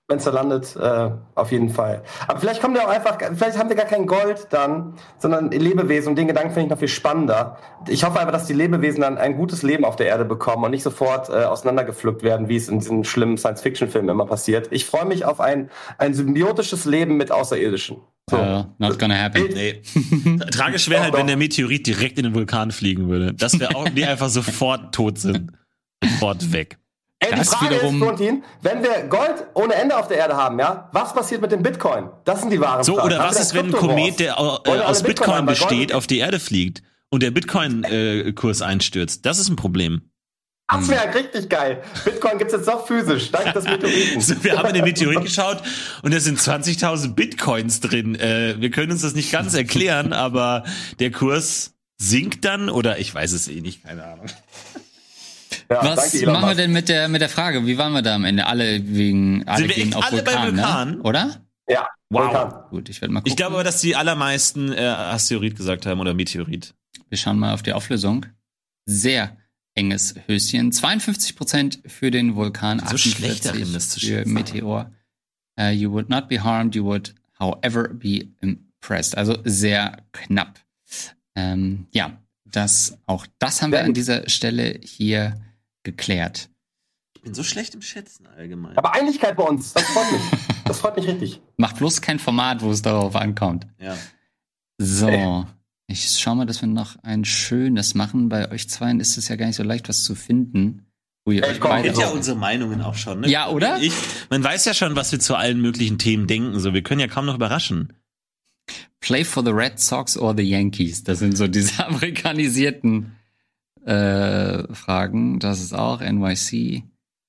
wenn es da landet, äh, auf jeden Fall. Aber vielleicht kommt ja auch einfach, vielleicht haben wir gar kein Gold dann, sondern Lebewesen. Und den Gedanken finde ich noch viel spannender. Ich hoffe einfach, dass die Lebewesen dann ein gutes Leben auf der Erde bekommen und nicht sofort äh, auseinandergepflückt werden, wie es in diesen schlimmen Science-Fiction-Filmen immer passiert. Ich freue mich auf ein, ein symbiotisches Leben mit Außerirdischen. So. Uh, not gonna happen. Nee. Tragisch wäre halt, wenn der Meteorit direkt in den Vulkan fliegen würde. Das wäre auch, die einfach sofort tot sind. Sofort weg. Ey, die Frage ist, Florentin, wenn wir Gold ohne Ende auf der Erde haben, ja, was passiert mit dem Bitcoin? Das sind die wahren so, Fragen. Oder was ist, wenn ein Komet, der äh, aus Bitcoin, Bitcoin besteht, auf die Erde fliegt und der Bitcoin-Kurs äh, einstürzt? Das ist ein Problem. Das wäre richtig geil. Bitcoin gibt's jetzt doch physisch, dank des Meteoriten. So, wir haben in den Meteorit geschaut und da sind zwanzigtausend Bitcoins drin. Äh, wir können uns das nicht ganz erklären, aber der Kurs sinkt dann oder ich weiß es eh nicht, keine Ahnung. Ja, was danke, machen wir denn mit der mit der Frage? Wie waren wir da am Ende? Alle wegen alle sind wir gehen echt auf alle Vulkan, bei Vulkan? Ne? Oder? Ja. Wow. Vulkan. Gut, ich werde mal gucken. Ich glaube aber, dass die allermeisten äh, Asteroid gesagt haben oder Meteorit. Wir schauen mal auf die Auflösung. Sehr enges Höschen. zweiundfünfzig Prozent für den Vulkan, so schlecht darin, das zu für Meteor. Uh, you would not be harmed, you would, however, be impressed. Also sehr knapp. Ähm, ja, das auch das haben wir an dieser Stelle hier geklärt. Ich bin so schlecht im Schätzen allgemein. Aber Einigkeit bei uns, das freut mich. Das freut mich richtig. Macht bloß kein Format, wo es darauf ankommt. Ja. So. Hey. Ich schau mal, dass wir noch ein schönes machen. Bei euch zweien ist es ja gar nicht so leicht, was zu finden. Wo ihr euch Man kennt ja unsere Meinungen auch schon, ne? Ja, oder? Ich, man weiß ja schon, was wir zu allen möglichen Themen denken. So, wir können ja kaum noch überraschen. Play for the Red Sox or the Yankees. Das sind so diese amerikanisierten äh, Fragen. Das ist auch N Y C.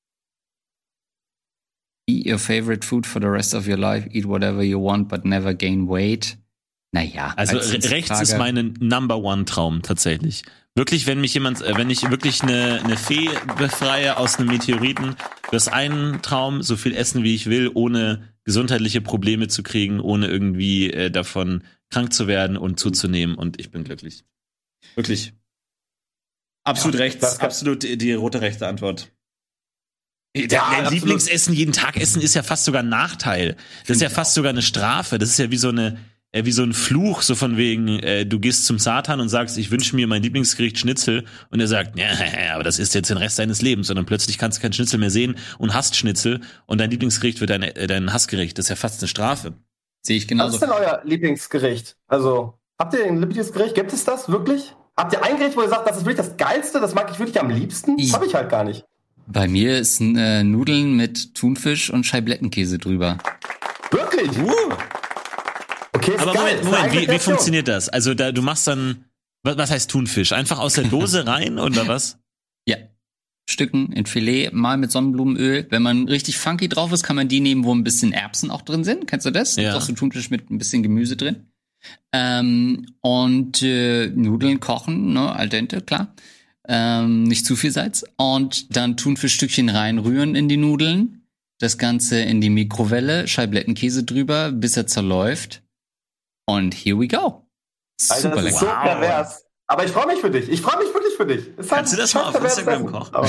Eat your favorite food for the rest of your life. Eat whatever you want, but never gain weight. Naja. Also rechts Frage. Ist mein Number One Traum tatsächlich. Wirklich, wenn mich jemand, wenn ich wirklich eine, eine Fee befreie aus einem Meteoriten, das einen Traum, so viel essen wie ich will, ohne gesundheitliche Probleme zu kriegen, ohne irgendwie äh, davon krank zu werden und zuzunehmen und ich bin glücklich. Wirklich. Absolut ja, rechts, absolut die, die rote rechte Antwort. Ja, Dein Lieblingsessen jeden Tag essen ist ja fast sogar ein Nachteil. Das ist ja fast sogar eine Strafe. Das ist ja wie so eine wie so ein Fluch, so von wegen, äh, du gehst zum Satan und sagst, ich wünsche mir mein Lieblingsgericht Schnitzel und er sagt, ja, aber das ist jetzt den Rest deines Lebens und dann plötzlich kannst du kein Schnitzel mehr sehen und hasst Schnitzel und dein Lieblingsgericht wird dein, äh, dein Hassgericht. Das ist ja fast eine Strafe. Sehe ich genauso. Was ist denn euer Lieblingsgericht? Also, habt ihr ein Lieblingsgericht? Gibt es das wirklich? Habt ihr ein Gericht, wo ihr sagt, das ist wirklich das Geilste, das mag ich wirklich am liebsten? Das habe ich halt gar nicht. Bei mir ist äh, Nudeln mit Thunfisch und Scheiblettenkäse drüber. Wirklich? Uh. Okay, aber geil. Moment, Moment, wie, wie funktioniert das? Also da, du machst dann, was, was heißt Thunfisch? Einfach aus der Dose rein oder was? Ja, Stücken in Filet, mal mit Sonnenblumenöl. Wenn man richtig funky drauf ist, kann man die nehmen, wo ein bisschen Erbsen auch drin sind. Kennst du das? Ja. Da ist auch so Thunfisch mit ein bisschen Gemüse drin. Ähm, und äh, Nudeln kochen, ne, al dente, klar. Ähm, nicht zu viel Salz. Und dann Thunfischstückchen reinrühren in die Nudeln. Das Ganze in die Mikrowelle, Scheiblettenkäse drüber, bis er zerläuft. Und here we go. Alter, das ist so pervers. Aber ich freue mich für dich. Ich freue mich wirklich für dich. Ist Kannst halt du das mal auf Instagram kochen?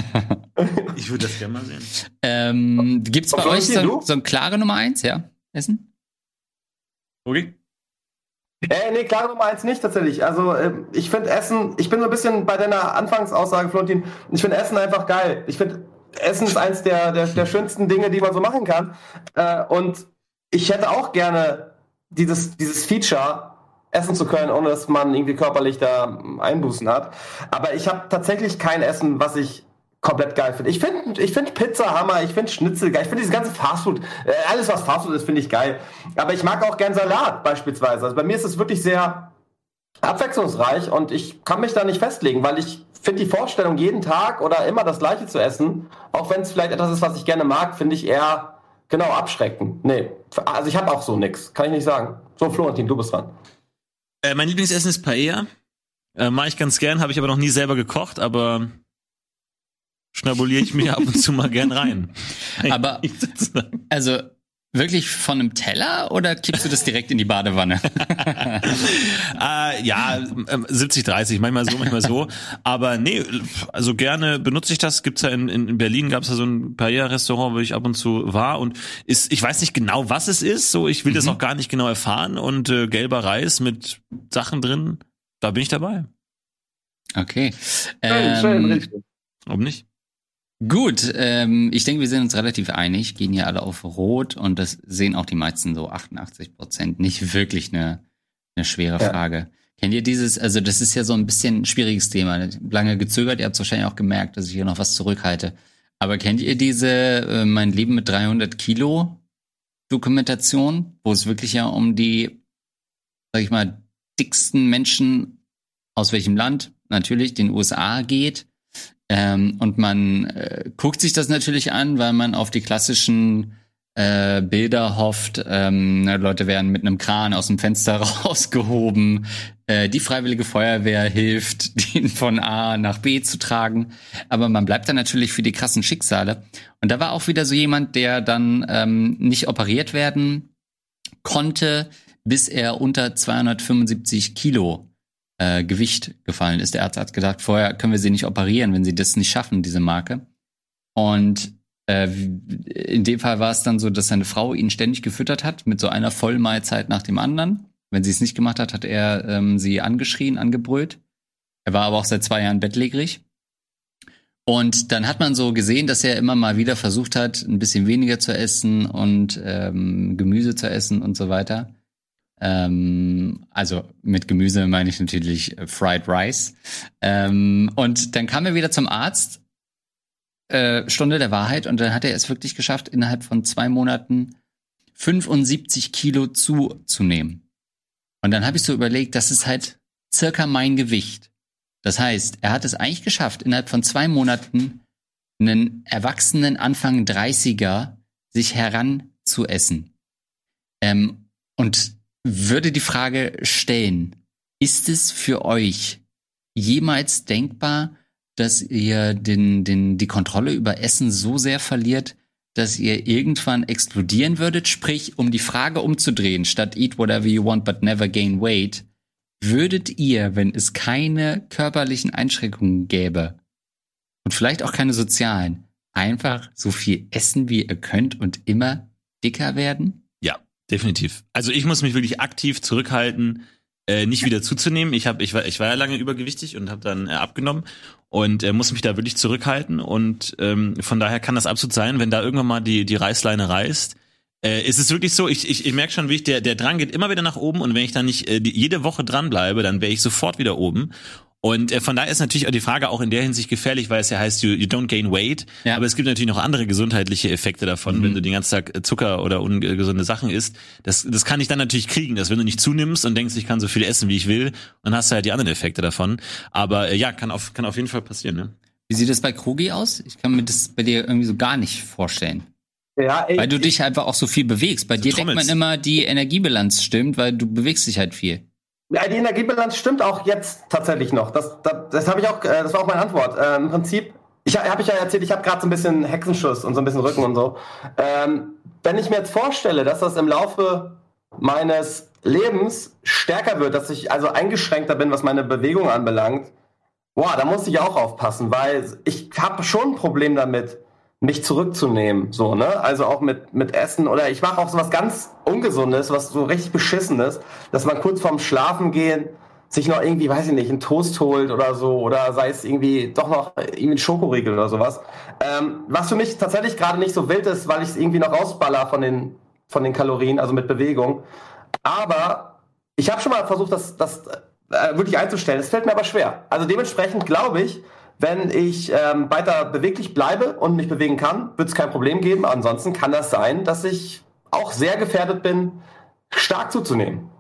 Ich würde das gerne mal sehen. Ähm, gibt's bei euch so, so ein klare Nummer eins, ja? Essen? Okay. Äh, nee, klare Nummer eins nicht tatsächlich. Also äh, ich finde Essen, ich bin so ein bisschen bei deiner Anfangsaussage, Florentin, ich finde Essen einfach geil. Ich finde, Essen ist eins der, der, der schönsten Dinge, die man so machen kann. Äh, und ich hätte auch gerne dieses, dieses Feature, essen zu können, ohne dass man irgendwie körperlich da Einbußen hat. Aber ich habe tatsächlich kein Essen, was ich komplett geil finde. Ich finde ich find Pizza Hammer, ich finde Schnitzel geil, ich finde dieses ganze Fastfood, äh, alles was Fastfood ist, finde ich geil. Aber ich mag auch gern Salat beispielsweise. Also bei mir ist es wirklich sehr abwechslungsreich und ich kann mich da nicht festlegen, weil ich finde die Vorstellung, jeden Tag oder immer das Gleiche zu essen, auch wenn es vielleicht etwas ist, was ich gerne mag, finde ich eher genau abschreckend. Nee, also ich habe auch so nix, kann ich nicht sagen. So, Florentin, du bist dran. Äh, mein Lieblingsessen ist Paella. Äh, mache ich ganz gern, habe ich aber noch nie selber gekocht, aber schnabuliere ich mir ab und zu mal gern rein. Aber, also, Wirklich von einem Teller oder kippst du das direkt in die Badewanne? äh, ja, siebzig dreißig, manchmal so, manchmal so. Aber nee, also gerne benutze ich das. Gibt's ja in, in Berlin, gab's ja so ein Paella-Restaurant, wo ich ab und zu war. Und ist, ich weiß nicht genau, was es ist. So, ich will mhm. das auch gar nicht genau erfahren. Und äh, gelber Reis mit Sachen drin, da bin ich dabei. Okay. Ähm, schön, richtig. Warum nicht? Gut, ähm, ich denke, wir sind uns relativ einig, gehen hier alle auf Rot und das sehen auch die meisten so, achtundachtzig Prozent. Nicht wirklich eine, eine schwere ja. Frage. Kennt ihr dieses, also das ist ja so ein bisschen ein schwieriges Thema, lange gezögert, ihr habt es wahrscheinlich auch gemerkt, dass ich hier noch was zurückhalte. Aber kennt ihr diese äh, Mein Leben mit dreihundert Kilo Dokumentation, wo es wirklich ja um die, sag ich mal, dicksten Menschen aus welchem Land? Natürlich den U S A geht. Ähm, und man äh, guckt sich das natürlich an, weil man auf die klassischen äh, Bilder hofft. Ähm, Leute werden mit einem Kran aus dem Fenster rausgehoben. Äh, die Freiwillige Feuerwehr hilft, den von A nach B zu tragen. Aber man bleibt dann natürlich für die krassen Schicksale. Und da war auch wieder so jemand, der dann ähm, nicht operiert werden konnte, bis er unter zweihundertfünfundsiebzig Kilo Äh, Gewicht gefallen ist. Der Arzt hat gesagt, vorher können wir sie nicht operieren, wenn sie das nicht schaffen, diese Marke. Und äh, in dem Fall war es dann so, dass seine Frau ihn ständig gefüttert hat mit so einer Vollmahlzeit nach dem anderen. Wenn sie es nicht gemacht hat, hat er ähm, sie angeschrien, angebrüllt. Er war aber auch seit zwei Jahren bettlägerig. Und dann hat man so gesehen, dass er immer mal wieder versucht hat, ein bisschen weniger zu essen und ähm, Gemüse zu essen und so weiter. Ähm, also mit Gemüse meine ich natürlich äh, Fried Rice. Ähm, und dann kam er wieder zum Arzt, äh, Stunde der Wahrheit, und dann hat er es wirklich geschafft, innerhalb von zwei Monaten fünfundsiebzig Kilo zuzunehmen. Und dann habe ich so überlegt, das ist halt circa mein Gewicht. Das heißt, er hat es eigentlich geschafft, innerhalb von zwei Monaten einen erwachsenen Anfang dreißiger sich heranzuessen. Ähm, und würde die Frage stellen, ist es für euch jemals denkbar, dass ihr den, den, die Kontrolle über Essen so sehr verliert, dass ihr irgendwann explodieren würdet? Sprich, um die Frage umzudrehen, statt eat whatever you want but never gain weight, würdet ihr, wenn es keine körperlichen Einschränkungen gäbe und vielleicht auch keine sozialen, einfach so viel essen, wie ihr könnt und immer dicker werden? Definitiv. Also ich muss mich wirklich aktiv zurückhalten, äh, nicht wieder zuzunehmen. Ich habe, ich war, ich war ja lange übergewichtig und habe dann äh, abgenommen und äh, muss mich da wirklich zurückhalten. Und ähm, von daher kann das absolut sein, wenn da irgendwann mal die die Reißleine reißt. Äh, ist es wirklich so? Ich ich, ich merke schon, wie ich der der Drang geht immer wieder nach oben und wenn ich dann nicht äh, die, jede Woche dranbleibe, dann wäre ich sofort wieder oben. Und äh, von daher ist natürlich auch die Frage auch in der Hinsicht gefährlich, weil es ja heißt, you, you don't gain weight. Ja. Aber es gibt natürlich noch andere gesundheitliche Effekte davon, mhm. wenn du den ganzen Tag Zucker oder ungesunde Sachen isst. Das, das kann ich dann natürlich kriegen, dass wenn du nicht zunimmst und denkst, ich kann so viel essen, wie ich will, dann hast du halt die anderen Effekte davon. Aber äh, ja, kann auf, kann auf jeden Fall passieren. Ne? Wie sieht das bei Krogi aus? Ich kann mir das bei dir irgendwie so gar nicht vorstellen. Ja, ey, weil du dich einfach auch so viel bewegst. Bei dir Trommelst. denkt man immer, die Energiebilanz stimmt, weil du bewegst dich halt viel. Ja, die Energiebilanz stimmt auch jetzt tatsächlich noch. Das, das, das habe ich auch, das war auch meine Antwort. Äh, Im Prinzip, ich habe ich ja erzählt, ich habe gerade so ein bisschen Hexenschuss und so ein bisschen Rücken und so. Ähm, wenn ich mir jetzt vorstelle, dass das im Laufe meines Lebens stärker wird, dass ich also eingeschränkter bin, was meine Bewegung anbelangt, boah, da muss ich auch aufpassen, weil ich habe schon ein Problem damit, mich zurückzunehmen, so, ne? Also auch mit mit Essen oder ich mache auch so was ganz Ungesundes, was so richtig Beschissenes, dass man kurz vorm Schlafengehen sich noch irgendwie, weiß ich nicht, einen Toast holt oder so oder sei es irgendwie doch noch irgendwie ein Schokoriegel oder sowas. Ähm, was für mich tatsächlich gerade nicht so wild ist, weil ich es irgendwie noch rausballer von den von den Kalorien, also mit Bewegung. Aber ich habe schon mal versucht, das das äh, wirklich einzustellen. Es fällt mir aber schwer. Also dementsprechend glaube ich, wenn ich ähm, weiter beweglich bleibe und mich bewegen kann, wird es kein Problem geben. Ansonsten kann das sein, dass ich auch sehr gefährdet bin, stark zuzunehmen.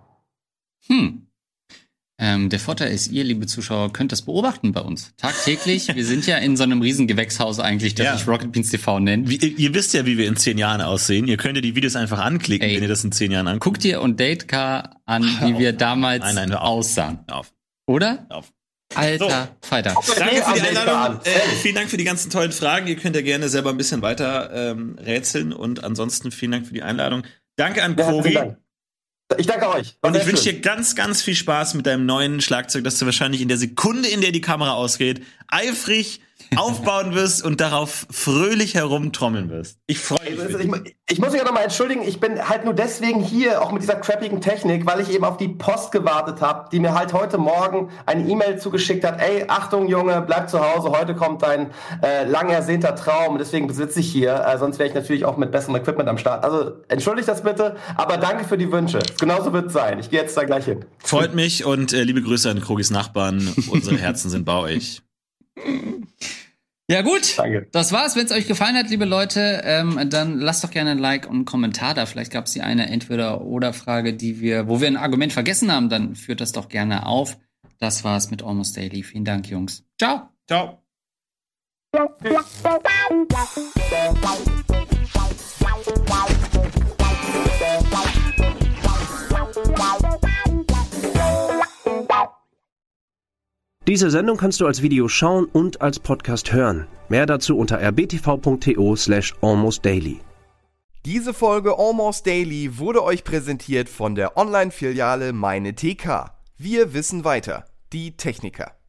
Hm. Ähm, der Vorteil ist, ihr, liebe Zuschauer, könnt das beobachten bei uns. Tagtäglich. Wir sind ja in so einem riesen Gewächshaus eigentlich, das ja. sich Rocket Beans T V nennt. Wie, ihr wisst ja, wie wir in zehn Jahren aussehen. Ihr könnt ja die Videos einfach anklicken, Ey, wenn ihr das in zehn Jahren anguckt. Guckt ihr und Datecar an, wie wir damals nein, nein, hör auf. aussahen. Hör auf. Oder? Hör auf. Alter so. Falter. Danke für die Einladung. Äh, vielen Dank für die ganzen tollen Fragen. Ihr könnt ja gerne selber ein bisschen weiter ähm, rätseln. Und ansonsten vielen Dank für die Einladung. Danke an Krogi. Ja, ich danke euch. Und ich wünsche dir ganz, ganz viel Spaß mit deinem neuen Schlagzeug, das du wahrscheinlich in der Sekunde, in der die Kamera ausgeht, eifrig aufbauen wirst und darauf fröhlich herumtrommeln wirst. Ich freue mich. Ich, ich muss mich auch nochmal entschuldigen, ich bin halt nur deswegen hier, auch mit dieser crappigen Technik, weil ich eben auf die Post gewartet habe, die mir halt heute Morgen eine E-Mail zugeschickt hat, ey, Achtung Junge, bleib zu Hause, heute kommt dein äh, lang ersehnter Traum, deswegen besitze ich hier, äh, sonst wäre ich natürlich auch mit besserem Equipment am Start. Also entschuldigt das bitte, aber danke für die Wünsche. Genauso wird es sein. Ich gehe jetzt da gleich hin. Freut mich und äh, liebe Grüße an Krogis Nachbarn. Unsere Herzen sind bei euch. Ja gut, Danke. Das war's. Wenn es euch gefallen hat, liebe Leute, ähm, dann lasst doch gerne ein Like und einen Kommentar da. Vielleicht gab es die eine Entweder-oder-Frage, die wir, wo wir ein Argument vergessen haben. Dann führt das doch gerne auf. Das war's mit Almost Daily. Vielen Dank, Jungs. Ciao. Ciao. Diese Sendung kannst du als Video schauen und als Podcast hören. Mehr dazu unter r b t v punkt t o slash almost daily. Diese Folge Almost Daily wurde euch präsentiert von der Online-Filiale Meine T K. Wir wissen weiter. Die Techniker.